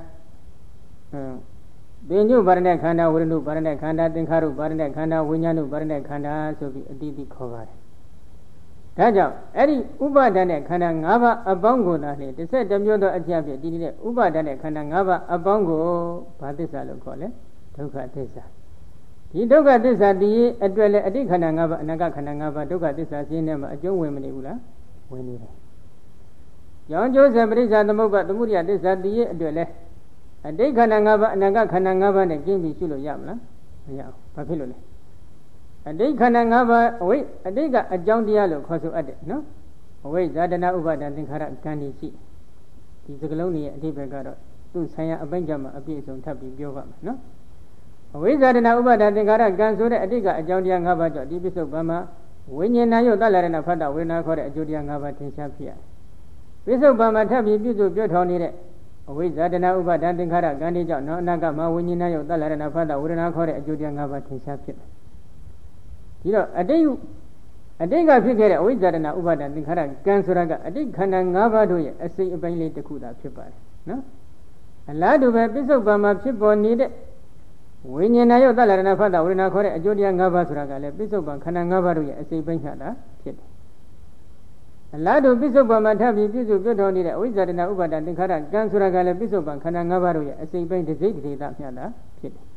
A: သင်္ညုပါရနဲ့ခန္ဓာဝေဒနုပါရနဲ့ခန္ဓာသင်္ခါရုပါရနဲ့ခန္ဓာဝိညာဏုပါရနဲ့ခန္ဓာဆိုပြီးအတိအတိခေါ်ပါတယ်ဒါကြောင့်အဲ့ဒီဥပါဒနဲ့ခန္ဓာ၅ပါးအပေါင်းကိုသာလေတစ်မျိုးသောအကျဖြစ်တည်နေတဲ့ဥပါဒနဲ့ခန္ဓာ၅ပါးအပေါင်းကိုဘာသစ္စာလို့ခေါ်လဲဒုက္ခသစ္စာဒီဒုက္ခသစ္စာတည်ရဲ့အတွက်လည်းအတိတ်ခန္ဓာ၅ပါးအနာဂတ်ခန္ဓာ၅ပါးဒုက္ခသစ္စာရှင်းနေမှာအကျုံးဝင်မနေဘူးလားဝင်နေတယ်။ကြောင့်ကျိုးဆက်ပရိစ္ဆာသမုပ္ပါသမုဒိယသစ္စာတည်ရဲ့အတွက်လည်းအတိတ်ခန္ဓာ၅ပါးအနာဂတ်ခန္ဓာ၅ပါးနဲ့ကျင်းပြီးရှုလို့ရမလားမရဘူး။ဘာဖြစ်လို့လဲအတိတ်ခန္ဓာ၅ပါးအတိတ်ကအကြောင်းတရားလို့ခေါ်ဆိုအပ်တယ်နော်။အဝိဇ္ဇာတနာဥပါဒံသင်္ခါရကံဒီရှိဒီစကလုံးတွေရဲ့အဓိပ္ပာယ်ကတော့သူ့ဆိုင်ရာအပိုင်းကြမှာအပြည့်အစုံထပ်ပြီးပြောပါမယ်နော်။အဝိဇ္ဇာတနာဥပါဒံသင်္ခါရကံဆိုတဲ့အတိတ်ကအကြောင်းတရား၅ပါးကြောင့်ဒီပစ္စုပ္ပန်မှာဝိညာဏယုတ်တလရဏဖတ်တာဝေဒနာခေါ်တဲ့အကျိုးတရား၅ပါးထင်ရှားဖြစ်ရတယ်။ပစ္စုပ္ပန်မှာထပ်ပြီးပြုစုပြောထောင်နေတဲ့အဝိဇ္ဇာတနာဥပါဒံသင်္ခါရကံဒီကြောင့်နောက်အနာဂတ်မှာဝိညာဏယုတ်တလရဏဖတ်တာဝေဒနာခေါ်တဲ့အကျိုးတရား၅ပါးထင်ရှားဖြစ်တယ်။ဒီတော့အတိတ်ကဖြစ်ခဲ့တဲ့အဝိဇ္ဇာတနာဥပါဒံသင်္ခါရကံဆိုတာကအတိတ်ခန္ဓာ၅ပါးတို့ရဲ့အစိတ်အပိုင်းလေးတစ်ခုသာဖြစ်ပါတယ်နော်။အလားတူပဲပစ္စုပ္ပန်မှာဖြစ်ပေါ်နေတဲ့ဝိညာဏယုတ်တလရဏဖတ်တာဝေဒနာခေါ်တဲ့အကျိုးတရား၅ပါးဆိုတာကလည်းပစ္စုပ္ပန်ခန္ဓာ၅ပါးတို့ရဲ့အစိတ်ပိုင်းသာဖြစ်တယ်။အလားတူပစ္စုပ္ပန်မှာထပ်ပြီးပြုစုပြောထောင်နေတဲ့အဝိဇ္ဇာတနာဥပါဒံသင်္ခါရကံဆိုတာကလည်းပစ္စုပ္ပန်ခန္ဓာ၅ပါးတို့ရဲ့အစိတ်ပိုင်းတစ်စိတ်တစ်ဒေသမျှတာဖြစ်တယ်။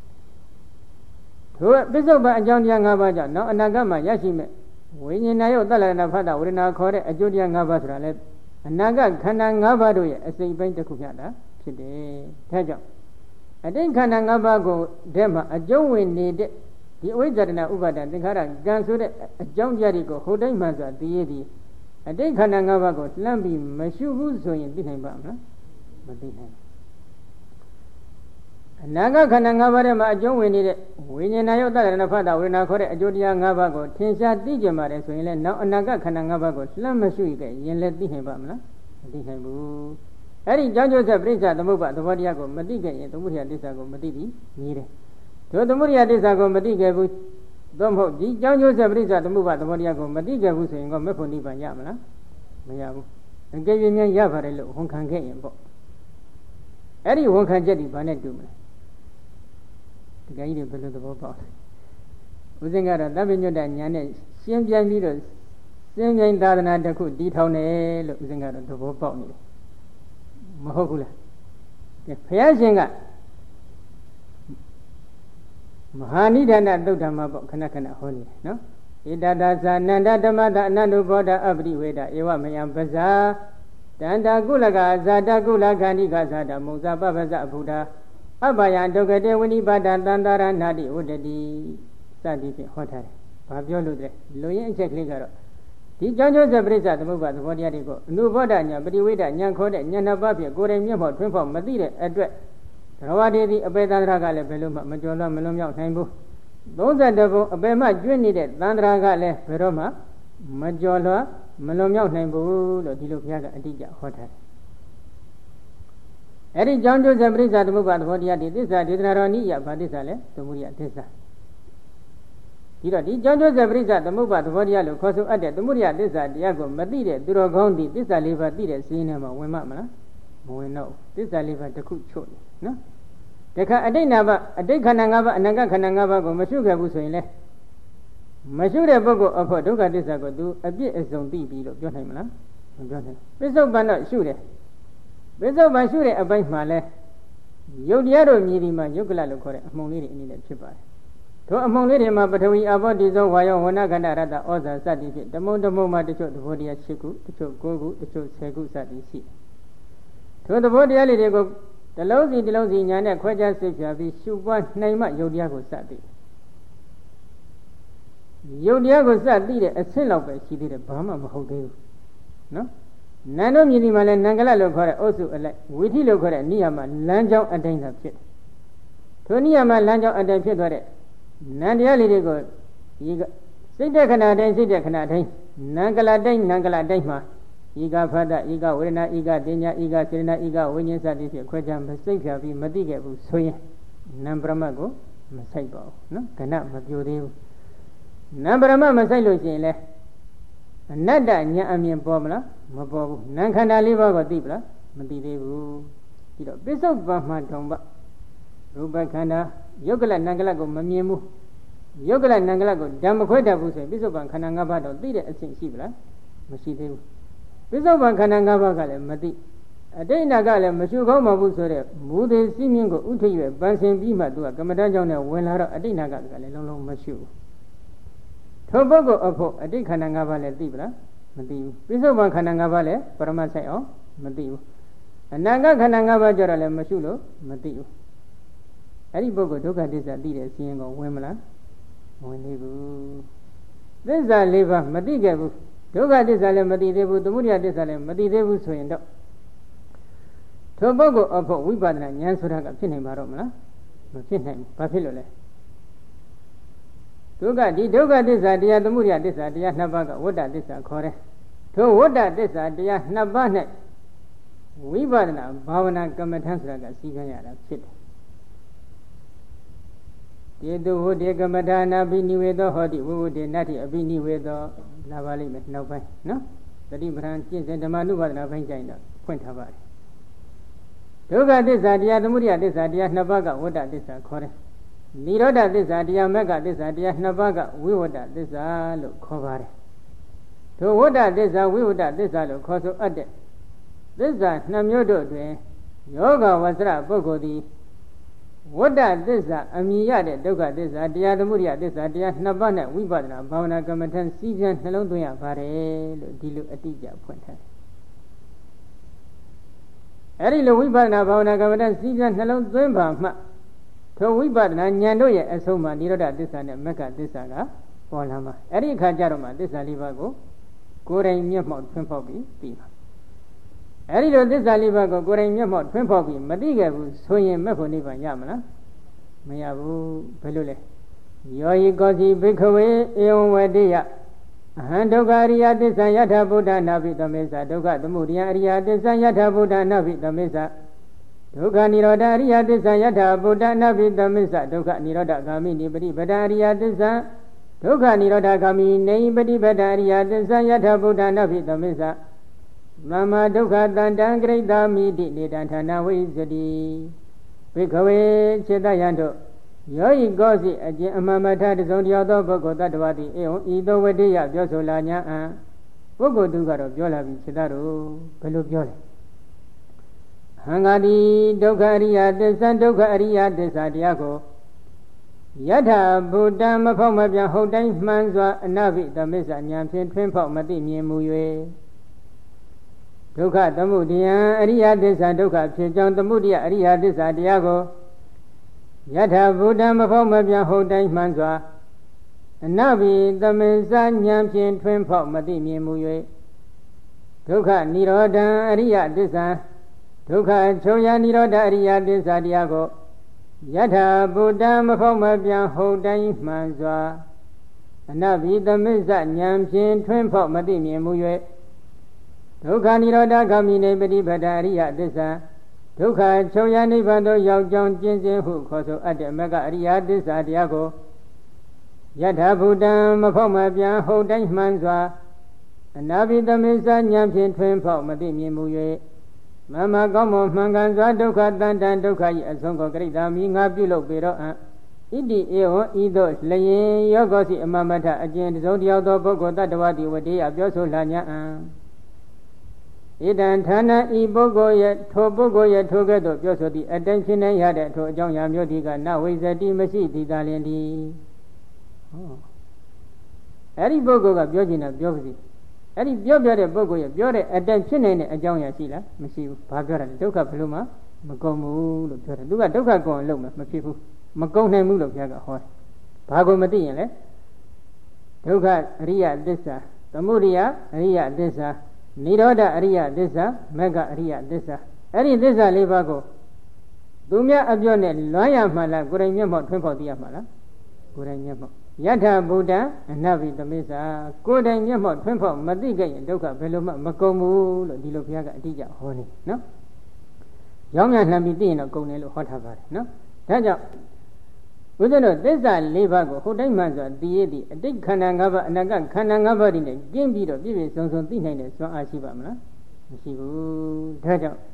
A: ထို့ပစ္စုပ္ပန်အကြောင်းတရား၅ပါးကြောင့်နောက်အနာဂတ်မှာရရှိမဲ့ဝိညာဏယုတ်တလရဏဖတ်တာဝေဒနာခေါ်တဲ့အကျိုးတရား၅ပါးဆိုတာလည်းအနာဂတ်ခန္ဓာ၅ပါးတို့ရဲ့အစိတ်ပိုင်းတစ်ခုမျှတာဖြစ်တယ်။ဒါကြောင့်အတိတ်ခန္ဓာ၅ပါးကိုထဲမှာအကျုံးဝင်နေတဲ့ဒီအဝိဇ္ဇာတနာဥပါဒံသင်္ခါရကံဆိုတဲ့အကြောင်းတရားတွေကိုဟိုတိုင်းမှဆိုတာသိရသည်အတိတ်ခန္ဓာ၅ပါးကိုလှမ်းပြီးမရှိဘူးဆိုရင်သိနိုင်ပါမလားမသိနိုင်ဘူးအနာဂတ်ခန္ဓာ၅ပါးထဲမှာအကျုံးဝင်နေတဲ့ဝိညာဏယုတ်တလရဏဖတ်တာဝေဒနာခေါ်တဲ့အကျိုးတရား၅ပါးကိုထင်ရှားသိကြပါတယ်ဆိုရင်လည်းနောက်အနာဂတ်ခန္ဓာ၅ပါးကိုလှမ်းမရှိခဲ့ရင်လည်းသိနိုင်ပါမလားမသိနိုင်ဘူးအဲ့ဒီကြောင့်ကျိုးဆက်ပရိစ္ဆာသမုပ္ပါသဘောတရားကိုမသိခဲ့ရင်သမုဒိယသစ္စာကိုမသိပြီးညီးတယ်တို့သမုဒိယသစ္စာကိုမသိခဲ့ဘူးသို့မဟုတ်ဒီကြောင့်ကျိုးဆက်ပရိစ္ဆာသမုပ္ပါသဘောတရားကိုမသိခဲ့ဘူးဆိုရင်ကမေဖို့နိဗ္ဗာန်ရမလားမရဘူးအကယ်၍များရပါတယ်လို့ဝန်ခံခဲ့ရင်ပေါ့အဲ့ဒီဝန်ခံချက်ဒီဘာနဲ့တူမလဲဒီကကြီးတွေဘယ်လိုသဘောပေါက်လဲဦးဇင်းကတော့သဗ္ဗညုတ္တဉာဏ်နဲ့ရှင်းပြပြီးတော့ရှင်းပြင်းသာသနာတစ်ခုတည်ထောင်တယ်လို့ဦးဇင်းကတော့သဘောပေါက်နေတယ်မဟုတ်ဘူးလားဘုရားရှင်ကမဟာနိဒာနသုတ်ဓမ္မပေါ့ခဏခဏဟောနေတယ်နော်ဣတတသနန္ဒဓမ္မတအနန္တုဘောဓအပရိဝေဒဧဝမယံပဇာတန္တာကုလကဇာတကုလခန္တိကဇာတမုဇပပဇဘုဒ္ဓအဘယံဒုက္ကတေဝိနိပါဒတန္တရနာတိဝတ္တိစသည်ဖြင့်ဟောထားတယ်ဘာပြောလို့လဲလူရင်းအချက်ကလေးကတော့ဒီကြောင့်ကျိုးစပရိစ္ဆသမုပ္ပါသဘောတရားတွေကိုအနုဘောဓညာပရိဝေဒညာခေါ်တဲ့ညာနှစ်ပါးဖြင့်ကိုယ်တိုင်မျက်မှောက်ထွန်းဖောက်မသိတဲ့အတွက်သရဝတိသည်အပေသန္တရာကလည်းဘယ်လိုမှမကျော်လွှတ်မလွန်မြောက်နိုင်ဘူး32ဘုံအပေမှကျွင့်နေတဲ့သန္တရာကလည်းဘယ်တော့မှမကျော်လွှတ်မလွန်မြောက်နိုင်ဘူးလို့ဒီလိုဘုရားကအတိအကျဟောထားတယ်အဲ့ဒီကြောင့်ကျိုးစပရိစ္ဆသမုပ္ပါသဘောတရားဒီသစ္စာဒေသနာတော်နိယဘာသစ္စာလဲသမုဒိယသစ္စာဒီတော့ဒီကြောင့်ကျိုးစပရိစ္ဆသမုပ္ပါသဘောတရားလို့ခေါ်ဆိုအပ်တဲ့သမုဒိယသစ္စာတရားကိုမသိတဲ့သူတော်ကောင်းသည်သစ္စာလေးပါးသိတဲ့စည်းနဲ့မှဝင်မှမလားမဝင်တော့သစ္စာလေးပါးတစ်ခုချို့နေနော်တခါအတိတ်နာဘအတိတ်ခန္ဓာ၅ပါးအနာဂတ်ခန္ဓာ၅ပါးကိုမရှုခဲ့ဘူးဆိုရင်လေမရှုတဲ့ပုဂ္ဂိုလ်အဖို့ဒုက္ခသစ္စာကိုသူအပြည့်အစုံသိပြီလို့ပြောနိုင်မလားမပြောနိုင်ပစ္စုပန်တော့ရှုတယ်ပစ္စုပန်ရှုတဲ့အပိုင်းမှာလဲယုတ်တရားတို့မြည်ဒီမှာယုတ်ကလလို့ခေါ်တဲ့အမှုန်လေးတွေအနေနဲ့ဖြစ်ပါတယ်တို့အမှုန်လေးတွေမှာပထဝီအဘောတိဇောဝါယောဝဏခန္ဓာရတ္တဩဇာစသည်ဖြင့်တမုံတမုံမှာတချို့သဘောတရား၈ခုတချို့၉ခုတချို့10ခုစသည်ရှိတို့သဘောတရားလေးတွေကိုတလုံးစီညာနဲ့ခွဲခြားစိတ်ဖြာပြီးရှုပွားနိုင်မှယုတ်တရားကိုစသိယုတ်တရားကိုစသိတဲ့အဆင့်လောက်ပဲရှိသေးတယ်ဘာမှမဟုတ်သေးဘူးနော်နန္တို့မြည်ဒီမှာလဲနံကလလို့ခေါ်တဲ့အုပ်စုအလိုက်ဝိသီလို့ခေါ်တဲ့နိယမလမ်းကြောင်းအတိုင်းသာဖြစ်တယ်ထိုနိယမလမ်းကြောင်းအတိုင်းဖြစ်သွားတဲ့နံတရားလေးတွေကိုဒီကစိတ်တဲ့ခဏတိုင်းစိတ်တဲ့ခဏတိုင်းနံကလတိုင်းမှာဤကဖတ်တဤကဝေဒနာဤကတင်ညာဤကစေတနာဤကဝိညာဉ်စသည်ဖြင့်ခွဲခြားမစိတ်ဖြာပြီးမသိခဲ့ဘူးဆိုရင်နံပရမတ်ကိုမဆိုင်ပါဘူးနော်ကဏမပြိုသေးဘူးနံပရမတ်မဆိုင်လို့ရှိရင်လဲအနတ္တဉာဏ်အမြင်ပေါ်မလားမပေါ်ဘူးနံခန္ဓာ၄ပါးကိုသိပလားမသိသေးဘူးဒီတော့ပစ္စုပန်မှတုံပရူပခန္ဓာယုတ်ကလနံကလကိုမမြင်ဘူးယုတ်ကလနံကလကိုဓမ္မခွဲတတ်ဘူးဆိုရင်ပစ္စုပန်ခန္ဓာ၅ပါးတော့သိတဲ့အဆင့်ရှိပလားမရှိသေးဘူးပစ္စုပန်ခန္ဓာ၅ပါးကလည်းမသိအတိတ်နာကလည်းမရှုကောင်းမဘူးဆိုတဲ့မူသေးစီးမြင့်ကိုဥထိပ်ရွယ်ပန်းဆင်ပြီးမှသူကကမ္မဋ္ဌာန်းကြောင့်နဲ့ဝင်လာတော့အတိတ်နာကလည်းလုံးလုံးမရှုဘူးထိုပုဂ္ဂိုလ်အဖို့အတိတ်ခန္ဓာ၅ပါးလည်းသိပလားမသိဘူးပစ္စုပန်ခန္ဓာ၅ပါးလည်းပရမတ်ဆိုင်အောင်မသိဘူးအနာဂတ်ခန္ဓာ၅ပါးကြတော့လည်းမရှုလို့မသိဘူးအဲ့ဒီပုဂ္ဂိုလ်ဒုက္ခသစ္စာသိတဲ့စီရင်ကိုဝင်မလားမဝင်သေးဘူးသစ္စာ၄ပါးမသိခဲ့ဘူးဒုက္ခသစ္စာလည်းမသိသေးဘူးသမုဒယသစ္စာလည်းမသိသေးဘူးဆိုရင်တော့ထိုပုဂ္ဂိုလ်အဖို့ဝိပဿနာဉာဏ်ဆိုတာကဖြစ်နိုင်ပါတော့မလားမဖြစ်နိုင်ဘူးဘာဖြစ်လို့လဲဒုက္ခသစ္စာတရားသမုဒယသစ္စာတရားနှစ်ပါးကဝတ္တသစ္စာခေါ်တယ်ထိုဝတ္တသစ္စာတရားနှစ်ပါးနဲ့ဝိပဿနာဘာဝနာကမ္မထံဆိုတာကစီကံရတာဖြစ်တယ်တေတုဝတ္တေကမ္မထာနာပိနိဝေသောဟောတိဝိဝတ္တေနတ္တိအပိနိဝေသောလာပါလိမ့်မယ်နောက်ပိုင်းနော်တတိပဋ္ဌာန်ကျင့်စဉ်ဓမ္မနုပါဒနာပိုင်းကျရင်တော့ဖွင့်ထားပါတယ်ဒုက္ခသစ္စာတရားသမုဒယသစ္စာတရားနှစ်ပါးကဝတ္တသစ္စာခေါ်တယ်နိရောဓသစ္စာတရားမဂ္ဂသစ္စာတရားနှစ်ပါးကဝိဝတ္တသစ္စာလို့ခေါ်ပါတယ်ထိုဝတ္တသစ္စာဝိဝတ္တသစ္စာလို့ခေါ်ဆိုအပ်တဲ့သစ္စာနှစ်မျိုးတို့တွင်ယောဂဝဆရပုဂ္ဂိုလ်သည်ဝတ္တသစ္စာအမြင်ရတဲ့ဒုက္ခသစ္စာတရားသမုဒယသစ္စာတရားနှစ်ပါးနဲ့ဝိပဿနာဘာဝနာကမ္မထံစီကံနှလုံးသွင်းရပါတယ်လို့ဒီလိုအတိအကျဖွင့်ထားတယ်အဲ့ဒီလိုဝိပဿနာဘာဝနာကမ္မထံစီကံနှလုံးသွင်းပါမှထိုဝိပဿနာဉာဏ်တို့ရဲ့အဆုံးမှာနိရောဓသစ္စာနဲ့မဂ္ဂသစ္စာကပေါ်လာမှာအဲ့ဒီအခါကျတော့မှသစ္စာလေးပါးကိုကိုယ်တိုင်မျက်မှောက်ထွန်းဖောက်ပြီးသိမှာအဲ့ဒီလိုသစ္စာလေးပါးကိုကိုယ်တိုင်မျက်မှောက်ထွန်းဖောက်ပြီးမသိခဲ့ဘူးဆိုရင်မေဖို့နိဗ္ဗာန်ရမလားမရဘူးဘယ်လိုလဲယောဟိကောစီဘိခဝေဧဝံဝတိယအဟံဒုက္ခအရိယသစ္စာယထာဗုဒ္ဓနာပိသမေသဒုက္ခသမုဒယအရိယသစ္စာယထာဗုဒ္ဓနာပိသမေသဒုက္ခនិရောဓအရိယသစ္စာယထာဗုဒ္ဓနာပိသမေသဒုက္ခនិရောဓဂ ामि နိပတိပဒအရိယသစ္စာဒုက္ခនិရောဓဂ ामि နေပတိပဒအရိယသစ္စာယထာဗုဒ္ဓနာပိသမေသမမဒုက္ခတန္တံဂရိတာမိတိနေတံဌာနဝိဇ္ဇတိဘိခဝေစေတယံတို့ယောဤကောစီအကျင့်အမှန်မထတစုံတယောက်သောပုဂ္ဂိုလ်တ attva တိဧဝံဤသောဝတ္တိယပြောဆိုလာညာအံပုဂ္ဂိုလ်သူကတော့ပြောလာပြီစေတတို့ဘယ်လိုပြောလဲဟံဃာတိဒုက္ခအရိယသစ္စာဒုက္ခအရိယသစ္စာတရားကိုယထာဘူတံမဖောက်မပြန်ဟုတ်တိုင်းမှန်စွာအနဘိသမစ္ဆာဉာဏ်ဖြင့်ထွင်းဖောက်မသိမြင်မူ၍ဒုက္ခသမုဒယံအရိယသစ္စာဒုက္ခဖြစ်ကြောင်းသမုဒယအရိယသစ္စာတရားကိုယထာဘူတံမဖောက်မပြန်ဟုတ်တိုင်းမှန်စွာအနဘိသမစ္ဆာဉာဏ်ဖြင့်ထွင်းဖောက်မသိမြင်မူ၍ဒုက္ခនិရောဓံအရိယသစ္စာဒုက္ခချုပ်ရာនិရောဓအရိယသစ္စာတရားကိုယထာဘူတံမဖောက်မပြန်ဟုတ်တိုင်းမှန်စွာအနဘိသမစ္ဆာဉာဏ်ဖြင့်ထွင်းဖောက်မသိမြင်မူ၍ဒုက္ခនិရောဓဂမိနေပฏิပဒအရိယသစ္စာဒုက္ခချုပ်ရာနိဗ္ဗာန်သို့ရောက်ကြောင်းကျင့်စဉ်ဟုခေါ်ဆိုအပ်တဲ့မဂ္ဂအရိယသစ္စာတရားကိုယထာဘူတံမဖောက်မပြန်ဟုတ်တိုင်းမှန်စွာအနာဘိသမစ္ဆာဉာဏ်ဖြင့်ထွင်းဖောက်မသိမြင်မူ၍မမကောင်းမွန်မှန်ကန်စွာဒုက္ခတန်တန်ဒုက္ခ၏အဆုံးကိုဂရိတာမိငါပြုလုပ်ပေတော့အံဣတိဧဝံဤသို့လျင်ယောဂောစီအမမထအကျဉ်တစုံတယောက်သောပုဂ္ဂိုလ်တ attva တိဝတေယပြောဆိုလာညာအံဣဒံဌာနဤပုဂ္ဂိုလ်ရဲ့ထိုပုဂ္ဂိုလ်ရဲ့ထိုကဲ့သို့ပြောဆိုသည့်အတိုင်းဖြစ်နေရတဲ့ထိုအကြောင်းအရာမျိုးဒီကနဝိဇ္ဇတိမရှိသည်သာလျင်ဒီအဲ့ဒီပုဂ္ဂိုလ်ကပြောချင်တာပြောပါစီအဲ့ဒီပြောပြတဲ့ပုဂ္ဂိုလ်ရဲ့ပြောတဲ့အတိုင်းဖြစ်နေတဲ့အကြောင်းအရာရှိလားမရှိဘူးဘာပြောတာလဲဒုက္ခဘယ်လိုမှမကုန်ဘူးလို့ပြောတယ်သူကဒုက္ခကုန်အောင်လုပ်မှာမဖြစ်ဘူးမကုန်နိုင်ဘူးလို့ဘုရားကဟောတယ်ဘာကိုမသိရင်လဲဒုက္ခအရိယသစ္စာသမုဒယအရိယသစ္စာនិရောဓအရိယသစ္စာမဂ္ဂအရိယသစ္စာအဲ့ဒီသစ္စာလေးပါးကိုသူများအပြောနဲ့လွမ်းရမှလားကိုယ်တိုင်မျက်မှောက်ထွန်းဖောက်သိရမှာလားကိုယ်တိုင်မျက်မှောက်ယထာဘူတံအနဘိသမစ္ဆာကိုယ်တိုင်မျက်မှောက်ထွန်းဖောက်မသိခဲ့ရင်ဒုက္ခဘယ်လိုမှမကုန်ဘူးလို့ဒီလိုဘုရားကအတိအကျဟောနေနော်ရောင်းမြလှမ်းပြီးသိရင်တော့ကုန်တယ်လို့ဟောထားပါတယ်နော်ဒါကြောင့်ဘုရားတို့သစ္စာ၄ပါးကိုဟုတ်တိုင်းမှန်စွာသိရသည့်အတိတ်ခန္ဓာ၅ပါးအနာဂတ်ခန္ဓာ၅ပါးတွေနဲ့ကျင်းပြီးတော့ပြည့်ပြည့်စုံစုံသိနိုင်တဲ့စွမ်းအားရှိပါမလားမရှိဘူးဒါကြောင့်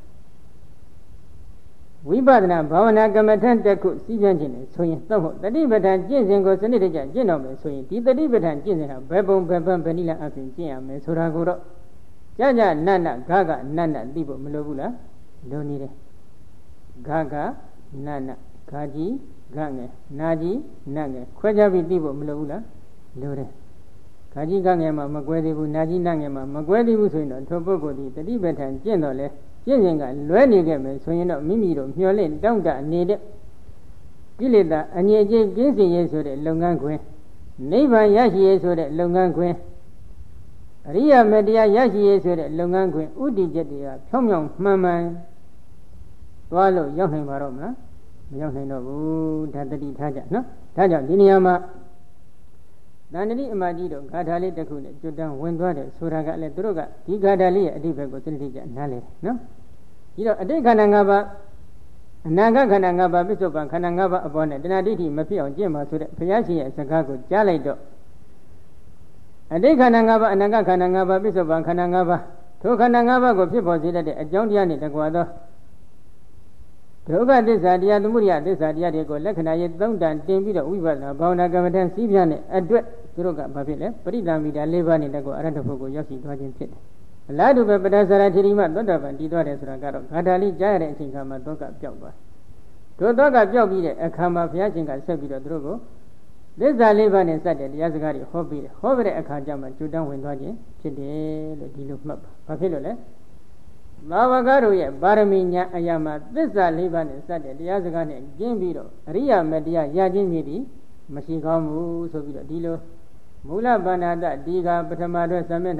A: ဝိပဿနာဘာဝနာကမ္မထတစ်ခုစီးပြန်ခြင်းနဲ့ဆိုရင်တော့တတိပဋ္ဌာန်ကျင့်စဉ်ကိုစနစ်တကျကျင့်တော်မယ်ဆိုရင်ဒီတတိပဋ္ဌာန်ကျင့်စဉ်ဟာဘယ်ပုံဘယ်ပန်းဘယ်နည်းလမ်းအပြင်ကျင့်ရမယ်ဆိုတာကိုတော့ကြာကြာနတ်နတ်ဂဂနတ်နတ်သိဖို့မလိုဘူးလားလိုနေတယ်ဂဂနတ်နတ်ဂါကြီးဂငယ်နာကြီးနတ်ငယ်ခွဲခြားပြီးသိဖို့မလိုဘူးလားလိုတယ်ဂါကြီးဂငယ်မှာမကွဲသေးဘူးနာကြီးနတ်ငယ်မှာမကွဲသေးဘူးဆိုရင်တော့ထိုပုဂ္ဂိုလ်ဒီတတိပဋ္ဌာန်ကျင့်တော်လဲကျင့်စဉ်ကလွဲနေခဲ့မယ်ဆိုရင်တော့မိမိတို့မျှော်လင့်တောင့်တနေတဲ့ကိလေသာအငြိအကျေးကင်းစင်ရေးဆိုတဲ့လုပ်ငန်းခွင်နိဗ္ဗာန်ရရှိရေးဆိုတဲ့လုပ်ငန်းခွင်အရိယာမေတ္တရားရရှိရေးဆိုတဲ့လုပ်ငန်းခွင်ဥတည်ချက်တွေကဖြောင်းဖြောင်းမှန်မှန်သွားလို့ရောက်နိုင်ပါတော့မလားမရောက်နိုင်တော့ဘူးဒါတတိထားကြနော်ဒါကြောင့်ဒီနေရာမှာတန်တတိအမကြီးတို့ဂါထာလေးတစ်ခုနဲ့ကျွတ်တန်းဝင်သွားတယ်ဆိုတာကလည်းသူတို့ကဒီဂါထာလေးရဲ့အဓိပ္ပာယ်ကိုသိသိကြနားလည်တယ်နော်ဒီတော့အတိတ်ခန္ဓာ၅ပါးအနာဂတ်ခန္ဓာ၅ပါးပစ္စုပန်ခန္ဓာ၅ပါးအပေါ်နဲ့တဏှာဒိဋ္ဌိမဖြစ်အောင်ကျင့်ပါဆိုတဲ့ဘုရားရှင်ရဲ့စကားကိုကြားလိုက်တော့အတိတ်ခန္ဓာ၅ပါးအနာဂတ်ခန္ဓာ၅ပါးပစ္စုပန်ခန္ဓာ၅ပါးထိုခန္ဓာ၅ပါးကိုဖြစ်ပေါ်စေတဲ့အကြောင်းတရားနဲ့တကွာသောဒုက္ခသစ္စာတရားသမုဒယသစ္စာတရားတွေကိုလက္ခဏာရေးသုံးတန်တင်ပြီးတော့ဝိပဿနာဘာဝနာကမ္မဋ္ဌာန်းစီးပြတဲ့အတွက်သူတို့ကဘာဖြစ်လဲပရိသမိတာ၄ပါးနဲ့တကွာအရဟတဖို့ကိုရောက်ရှိသွားခြင်းဖြစ်တယ်အလားတူပဲပဋ္ဌာစရထေရီမသောတာပန်တည်သွားတယ်ဆိုတာကတော့ဂါထာလေးကြားရတဲ့အချိန်ခါမှာသောကပြောက်သွားတို့သောကပြောက်ပြီးတဲ့အခါမှာဘုရားရှင်ကဆက်ပြီးတော့သူတို့ကိုသစ္စာ၄ပါးနဲ့စတဲ့တရားစကားတွေဟောပြီးတယ်ဟောပြီးတဲ့အခါကျမှကျွတ်တန်းဝင်သွားခြင်းဖြစ်တယ်လို့ဒီလိုမှတ်ပါဘာဖြစ်လို့လဲသာဝကတို့ရဲ့ပါရမီညာအရာမှာသစ္စာ၄ပါးနဲ့စတဲ့တရားစကားနဲ့ကျင်းပြီးတော့အရိယာမတရားရခြင်းမြည်သည်မရှိကောင်းဘူးဆိုပြီးတော့ဒီလိုမူလဗန္ဒတဒီကပထမတော့သမဏ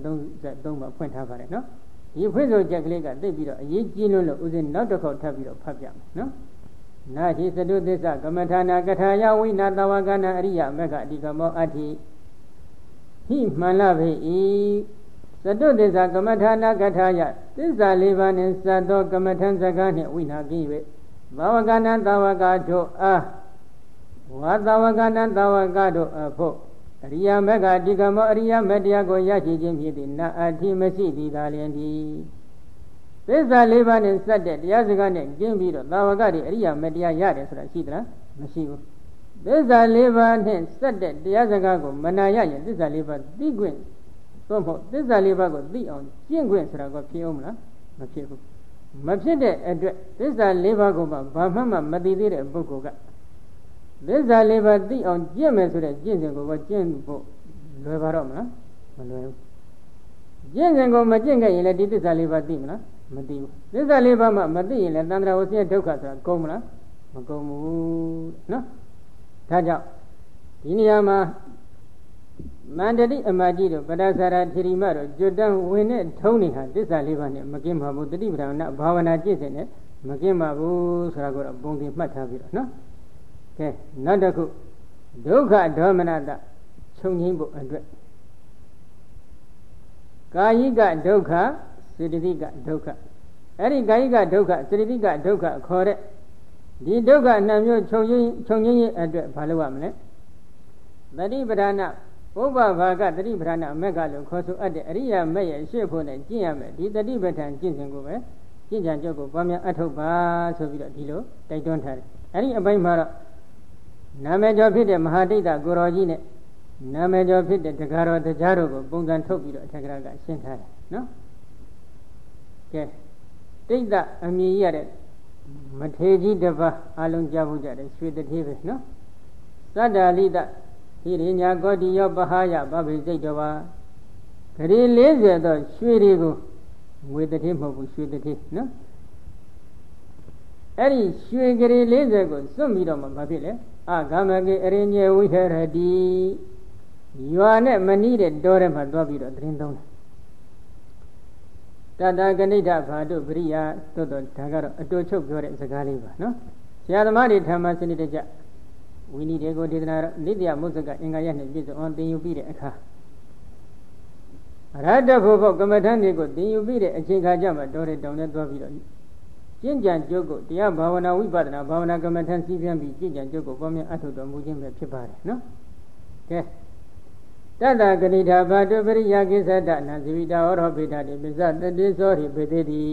A: 333မှာဖွင့်ထားပါတယ်နော်ဒီဖွင့်ဆိုချက်ကလေးကသိပြီးတော့အရေးကြီးလို့ဦးဇင်းနောက်တစ်ခေါက်ထပ်ပြီးတော့ဖတ်ပြမယ်နော်နာဟိသတုသစ္စာကမ္မထာနာကထာယဝိနာတဝကနာအရိယမဂ္ဂအဓိကမောအဋ္ဌိဟိမှန်လပေ၏သတုသစ္စာကမ္မထာနာကထာယသစ္စာ၄ပါးနှင့်စသောကမ္မထံစကားနှင့်ဝိနာကင်း၍ဘာဝကနာတဝကတို့အားဝါတဝကနာတဝကတို့အဖို့အရိယမဂ္ဂအဓိကမောအရိယမတရားကိုရရှိခြင်းဖြစ်သည်နာအဋ္ဌိမရှိသည်သာလျှင်သည်သစ္စာ၄ပါးနဲ့စတဲ့တရားစကားနဲ့ကျင်းပြီးတော့သာဝကတွေအရိယာမတရားရတယ်ဆိုတာရှိသလားမရှိဘူးသစ္စာ၄ပါးနဲ့စတဲ့တရားစကားကိုမနာရရင်သစ္စာ၄ပါးသိခွင့်သို့မဟုတ်သစ္စာ၄ပါးကိုသိအောင်ကျင့်ခွင့်ဆိုတာကိုဖြစ်အောင်မလားမဖြစ်ဘူးမဖြစ်တဲ့အတွက်သစ္စာ၄ပါးကိုဘာမှမသိသေးတဲ့ပုဂ္ဂိုလ်ကသစ္စာလေးပါးသိအောင်ကျင့်မယ်ဆိုတဲ့ကျင့်စဉ်ကိုကျင့်ဖို့လွယ်ပါတော့မလားမလွယ်ဘူးကျင့်စဉ်ကိုမကျင့်ခဲ့ရင်လည်းဒီသစ္စာလေးပါးသိမလားမသိဘူးသစ္စာလေးပါးမှမသိရင်လည်းသန္တရာဝဆင်းရဲဒုက္ခဆိုတာကုန်မလားမကုန်ဘူးနော်ဒါကြောင့်ဒီနေရာမှာမန္တတိအမကြီးတို့ပဒသရာထေရီမတို့ကျွတ်တန်းဝင်တဲ့ထုံးနေဟာသစ္စာလေးပါးနဲ့မကင်းပါဘူးတတိပဌာန်ဘာဝနာကျင့်စဉ်နဲ့မကင်းပါဘူးဆိုတာကိုတော့ပုံသင်မှတ်ထားပြီးတော့နော်ကဲနောက်တစ်ခုဒုက္ခဒေါမနတချုပ်ငြိမ်းဖို့အတွက်ကာယိကဒုက္ခစေတသိကဒုက္ခအဲ့ဒီကာယိကဒုက္ခစေတသိကဒုက္ခခေါ်တဲ့ဒီဒုက္ခနှစ်မျိုးချုပ်ငြိမ်းရေးအတွက်ဘာလုပ်ရမလဲတတိပဌာနာပုဗ္ဗဘာကတတိပဌာနာအမက်ကလို့ခေါ်ဆိုအပ်တဲ့အရိယာမက်ရဲ့ရှေ့ဖို့နဲ့ကျင့်ရမယ်ဒီတတိပဌာန်ကျင့်စဉ်ကိုပဲကျင့်ကြံကြုတ်ကိုပွားများအထောက်ပါဆိုပြီးတော့ဒီလိုတိုက်တွန်းထားတယ်အဲ့ဒီအပိုင်းမှာတော့နာမည်ကျော်ဖြစ်တဲ့မဟာဒိဋ္ဌကိုရောကြီးနဲ့နာမည်ကျော်ဖြစ်တဲ့တက္ကရာတရားတို့ကိုပုံစံထုတ်ပြီးတော့အထက်ကရာကရှင်းထားတယ်နော်ကဲဒိဋ္ဌအမည်ရတဲ့မထေကြီးတစ်ပါးအလုံးကြားဖို့ကြတယ်ရွှေတထေးပဲနော်သတ္တလိတဟိရိညာကောတိယောပဟာယဘဗိစိတ်တော်ပါဂရီ40သောရွှေတွေကိုငွေတထေးမဟုတ်ဘူးရွှေတထေးနော်အဲ့ဒီရွှေဂရီ40ကိုစွန့်ပြီးတော့မှဘာဖြစ်လဲအဂမကေအရိညေဝိဟရတိရွာနဲ့မနီးတဲ့တောထဲမှာသွားပြီးတော့သတင်းသုံးတယ်တတဂဏိဋ္ဌဘာတုပရိယသို့တော့ဒါကတော့အတူချုပ်ပြောတဲ့စကားလေးပါနော်ဆရာသမားတွေဓမ္မစနစ်တကျဝိနည်းတွေကိုဒေသနာတော့နိတ္တယမုစ္ဆကအင်္ဂါရနဲ့ပြည့်စုံအောင်သင်ယူပြီးတဲ့အခါအရဟတဖို့ဖို့ကမ္မထန်တွေကိုသင်ယူပြီးတဲ့အချိန်ခါကျမှတော်တဲ့တောင်နဲ့သွားပြီးတော့ကျင့်ကြံကြုတ်ကိုတရားဘာဝနာဝိပဿနာဘာဝနာကမ္မထန်စီးပြန်ပြီးကျင့်ကြံကြုတ်ကိုပေါ်မြတ်အထုတော်မူခြင်းပဲဖြစ်ပါတယ်နော်ကဲတတ္တဂဏိဋ္ဌဘာတုပရိယကိစ္စတနာဇိဝိတာဟောရောပိဋ္ဌတိပစ္စတတိသောရိပေတိတိ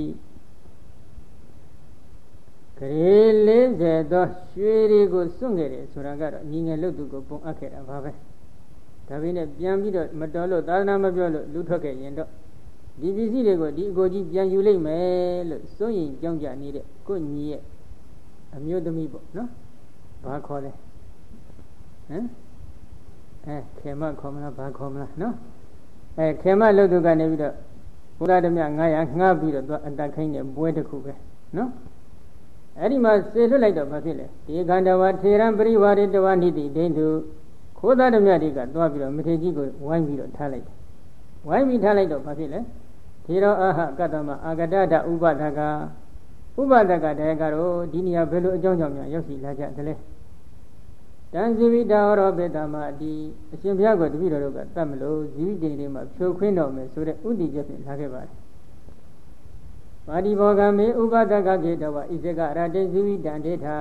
A: ဂရေ40သောရွှေတွေကိုစွန့်ခဲ့တယ်ဆိုတာကတော့ညီငယ်လို့သူကိုပုံအပ်ခဲ့တာပါပဲဒါပေမဲ့ပြန်ပြီးတော့မတော်လို့သာသနာမပြောလို့လူထွက်ခဲ့ရင်တော့ဒီပစ္စည်းတွေကိုဒီအကိုကြီးပြန်ယူလိုက်မယ်လို့စိုးရင်ကြောင်းကြနေတဲ့ကိုညီရဲ့အမျိုးသမီးပေါ့နော်ဘာခေါ်လဲဟမ်ခေမခေါ်မလားဘာခေါ်မလားနော်ခေမလို့သူကနေပြီးတော့ဘုရားဓမြ900ငှားပြီးတော့သူအတခိုင်းတဲ့ပွဲတစ်ခုပဲနော်အဲ့ဒီမှာစေလွတ်လိုက်တော့ဘာဖြစ်လဲဒီခန္ဓာဝထေရံပရိဝါရိတဝနိတိဒိဋ္ဌုခိုးသားဓမြတွေကသွားပြီးတော့မထေကြီးကိုဝိုင်းပြီးတော့ထားလိုက်တယ်ဝိုင်းပြီးထားလိုက်တော့ဘာဖြစ်လဲထေရောအာဟကတ္တမအာဂတဒဥပဒကဥပဒကတရားကတော့ဒီနေရာဘယ်လိုအကြောင်းကြောင့်များရောက်စီလာကြတယ်လဲတန်ဇိဝိတာရောပေတမဒီအရှင်ဘုရားကတပည့်တော်တို့ကတတ်မလို့ဇီဝိတေတွေမှာဖြိုခွင်းတော်မယ်ဆိုတဲ့ဥတည်ချက်ဖြင့်လာခဲ့ပါတယ်ပါတိဘောဂမေဥပဒကကေတဝဣဇကရတေဇိဝိတံဒေထာ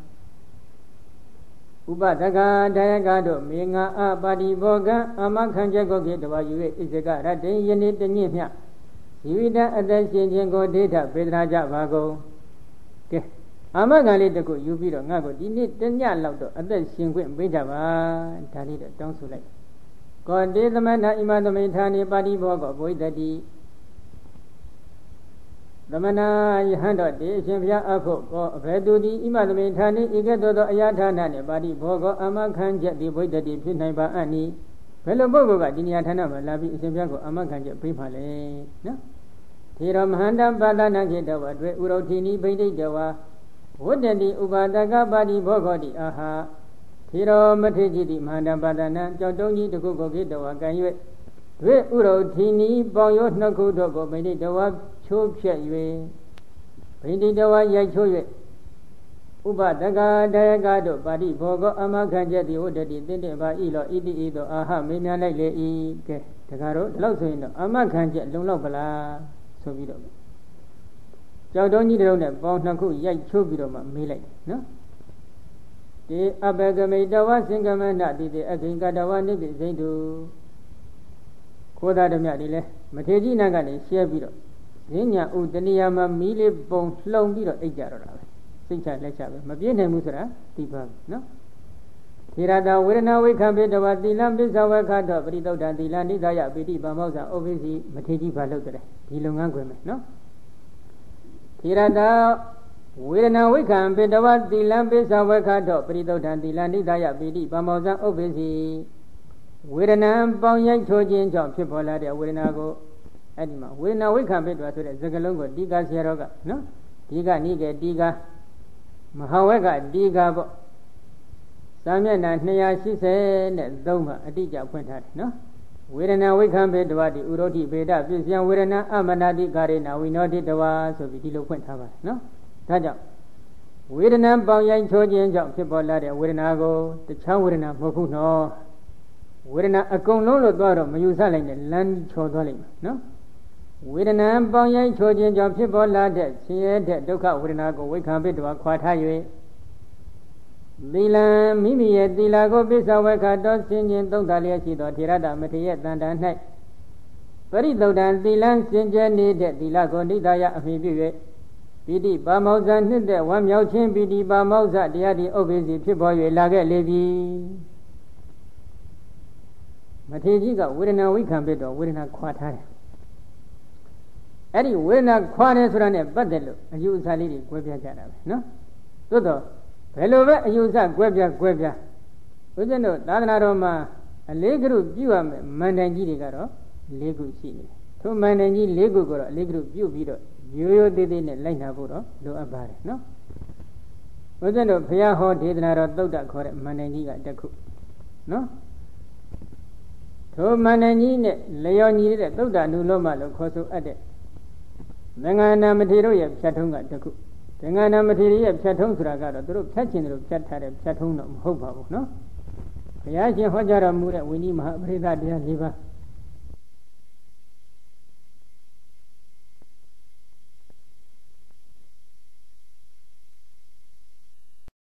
A: ဥပဒကဒါယကတို့မေငါအပါတိဘောဂအမခံချက်ကိုကေတဝယူ၍ဣဇကရတေယနေ့တညမြဇီဝိတံအသက်ရှင်ခြင်းကိုဒေထပေဒနာကြပါကုန်ကဲအာမခံလေးတခုယူပြီးတော့ငါ့ကိုဒီနေ့တညလောက်တော့အသက်ရှင်ခွင့်ပေးကြပါဒါလေးတော့တောင်းဆိုလိုက်ကောတေသမဏဣမသမိဌာနေပါတိဘောကောဘဝိတတိသမဏယဟန်တော်တေအရှင်ဘုရားအဖို့ကောအဘယ်သူဒီဣမသမိဌာနေဧကတောသောအရာဌာနနဲ့ပါတိဘောကောအာမခံချက်ဒီဘဝိတတိဖြစ်နိုင်ပါအနိဘယ်လိုပုဂ္ဂိုလ်ကဒီနေရာဌာနမှာလာပြီးအရှင်ဘုရားကိုအာမခံချက်ပေးမှလဲနော်ထေရမဟန္တပါဒနာခေတဝတွေ့ဥရောထိနိဗိဒိတဝဝတ္တတိဥပါဒကပါတိဘောဂောတိအာဟာထေရမထေจิတိမဟာနပါဒနာကြောက်တုံးကြီးတစ်ခုကိုခေတဝကံ၍တွေ့ဥရောထိနိပေါင်ရောနှစ်ခုတို့ကိုဗိဒိတဝချိုးဖြက်၍ဗိဒိတဝရိုက်ချိုး၍ဥပဒကဒါယကတို့ပါတိဘောဂောအမခံချက်တိဝတ္တတိတင့်တယ်ပါဤလောဣတိဤသောအာဟမေမြန်းလိုက်လေဤကဲတကားတော့ဒီလောက်ဆိုရင်တော့အမခံချက်လုံလောက်ပလားဆိုပြီးတော့ကြောက်တုံးကြီးတုံးနဲ့ပေါင်းနှစ်ခုရိုက်ချိုးပြီးတော့မှမေးလိုက်တယ်နော်ဒီအဘဂမိတဝစင်္ကမဏတိတေအခိင်္ကတဝနိပိစိတုခိုးသားဓမြတွေလဲမထေကြီးနတ်ကနေရှဲပြီးတော့ဈဉ္ညာဥတဏီယာမှာမီးလေးပုံလှုံပြီးတော့အိတ်ကြတော့တာပဲစိတ်ချလက်ချပဲမပြည့်နိုင်ဘူးဆိုတာသိပါပြီနော်ထေရတာဝေဒနာဝိခံပေတဝသီလံပစ္ဆဝခတောပရိသုဒ္ဓသီလနိသယပိတိဗမောဇ္ဇဩပိစီမထေကြီးဘာလုပ်တယ်ဒီလုပ်ငန်းခွင်မယ်နော်ထေရတာဝေဒနာဝိခံပေတဝသီလံပိသဝေခတောပရိသုဒ္ဓံသီလံနိဒာယပိတိပါမောဇံဥပ္ပစီဝေဒနာပေါင်းရိုက်ချိုးခြင်းကြောင့်ဖြစ်ပေါ်လာတဲ့ဝေဒနာကိုအဲ့ဒီမှာဝေဒနာဝိခံပေတဝဆိုတဲ့စကားလုံးကိုတိကာဆရာတော်ကနော်ဒီကနိကေတိကာမဟာဝက်ကတိကာပေါ့စာမျက်နှာ283မှာအတိအကျဖွင့်ထားတယ်နော်ဝေဒနာဝိခံပေတဝတိဥရောတိပေဒပစ္စယဝေဒနာအမနာတိကာရေနာဝိနောတိတဝဆိုပြီးဒီလိုဖွင့်ထားပါတယ်နော်ဒါကြောင့်ဝေဒနာပေါင်းရိုက်ချိုးခြင်းကြောင့်ဖြစ်ပေါ်လာတဲ့ဝေဒနာကိုတခြားဝေဒနာမဟုတ်ဘူးနော်ဝေဒနာအကုန်လုံးလို့သွားတော့မယူဆလိုက်နဲ့လမ်းချော်သွားလိမ့်မယ်နော်ဝေဒနာပေါင်းရိုက်ချိုးခြင်းကြောင့်ဖြစ်ပေါ်လာတဲ့ဆင်းရဲတဲ့ဒုက္ခဝေဒနာကိုဝိခံပေတဝခွာထား၍သီလံမိမိရဲ့သီလကိုပိဿဝေခတောစင်ခြင်းသုံးတာလျက်ရှိသောထေရတမထေရတန်တာ၌ပရိသုဒ္ဓံသီလံစင်ကြယ်နေတဲ့သီလကိုနိဒာယအမိပြု၍ပိဋိပါမောဇ္ဇနှစ်သက်ဝမ်းမြောက်ခြင်းပိဋိပါမောဇ္ဇတရားဒီဥပ္ပစီဖြစ်ပေါ်၍လာခဲ့လေပြီမထေရကြီးကဝေဒနာဝိခံပေတော့ဝေဒနာခွာထားတယ်အဲ့ဒီဝေဒနာခွာတယ်ဆိုတာနဲ့ပတ်သက်လို့အယူအဆလေးတွေကွဲပြားကြတာပဲနော်သို့တော့ဘယ်လိုပဲအယူအဆကွဲပြားဦးဇင်းတို့သာသနာတော်မှာအလေးကရုပြုရမယ်မန္တန်ကြီးတွေကတော့၄ခုရှိနေတယ်ထိုမန္တန်ကြီး၄ခုကိုတော့အလေးကရုပြုပြီးတော့ရိုးရိုးသေးသေးနဲ့လိုက်နာဖို့တော့လိုအပ်ပါတယ်နော်ဦးဇင်းတို့ဘုရားဟောဒေသနာတော်သုတ်တခေါ်တဲ့မန္တန်ကြီးကတစ်ခုနော်ထိုမန္တန်ကြီးနဲ့လျော်ညီတဲ့သုတ်တနုလောမလို့ခေါ်ဆိုအပ်တဲ့သင်္ဃာနာမထေရတို့ရဲ့ဖြတ်ထုံးကတစ်ခုသင်္ဃာနာမထေရရဲ့ဖြတ်ထုံးဆိုတာကတော့သူတို့ဖြတ်ခြင်းတို့ဖြတ်ထားတဲ့ဖြတ်ထုံးတော့မဟုတ်ပါဘူးနော်ဘုရားရှင်ဟောကြားတော်မူတဲ့ဝိနည်းမဟာပရိသတ်တရား၄ပါး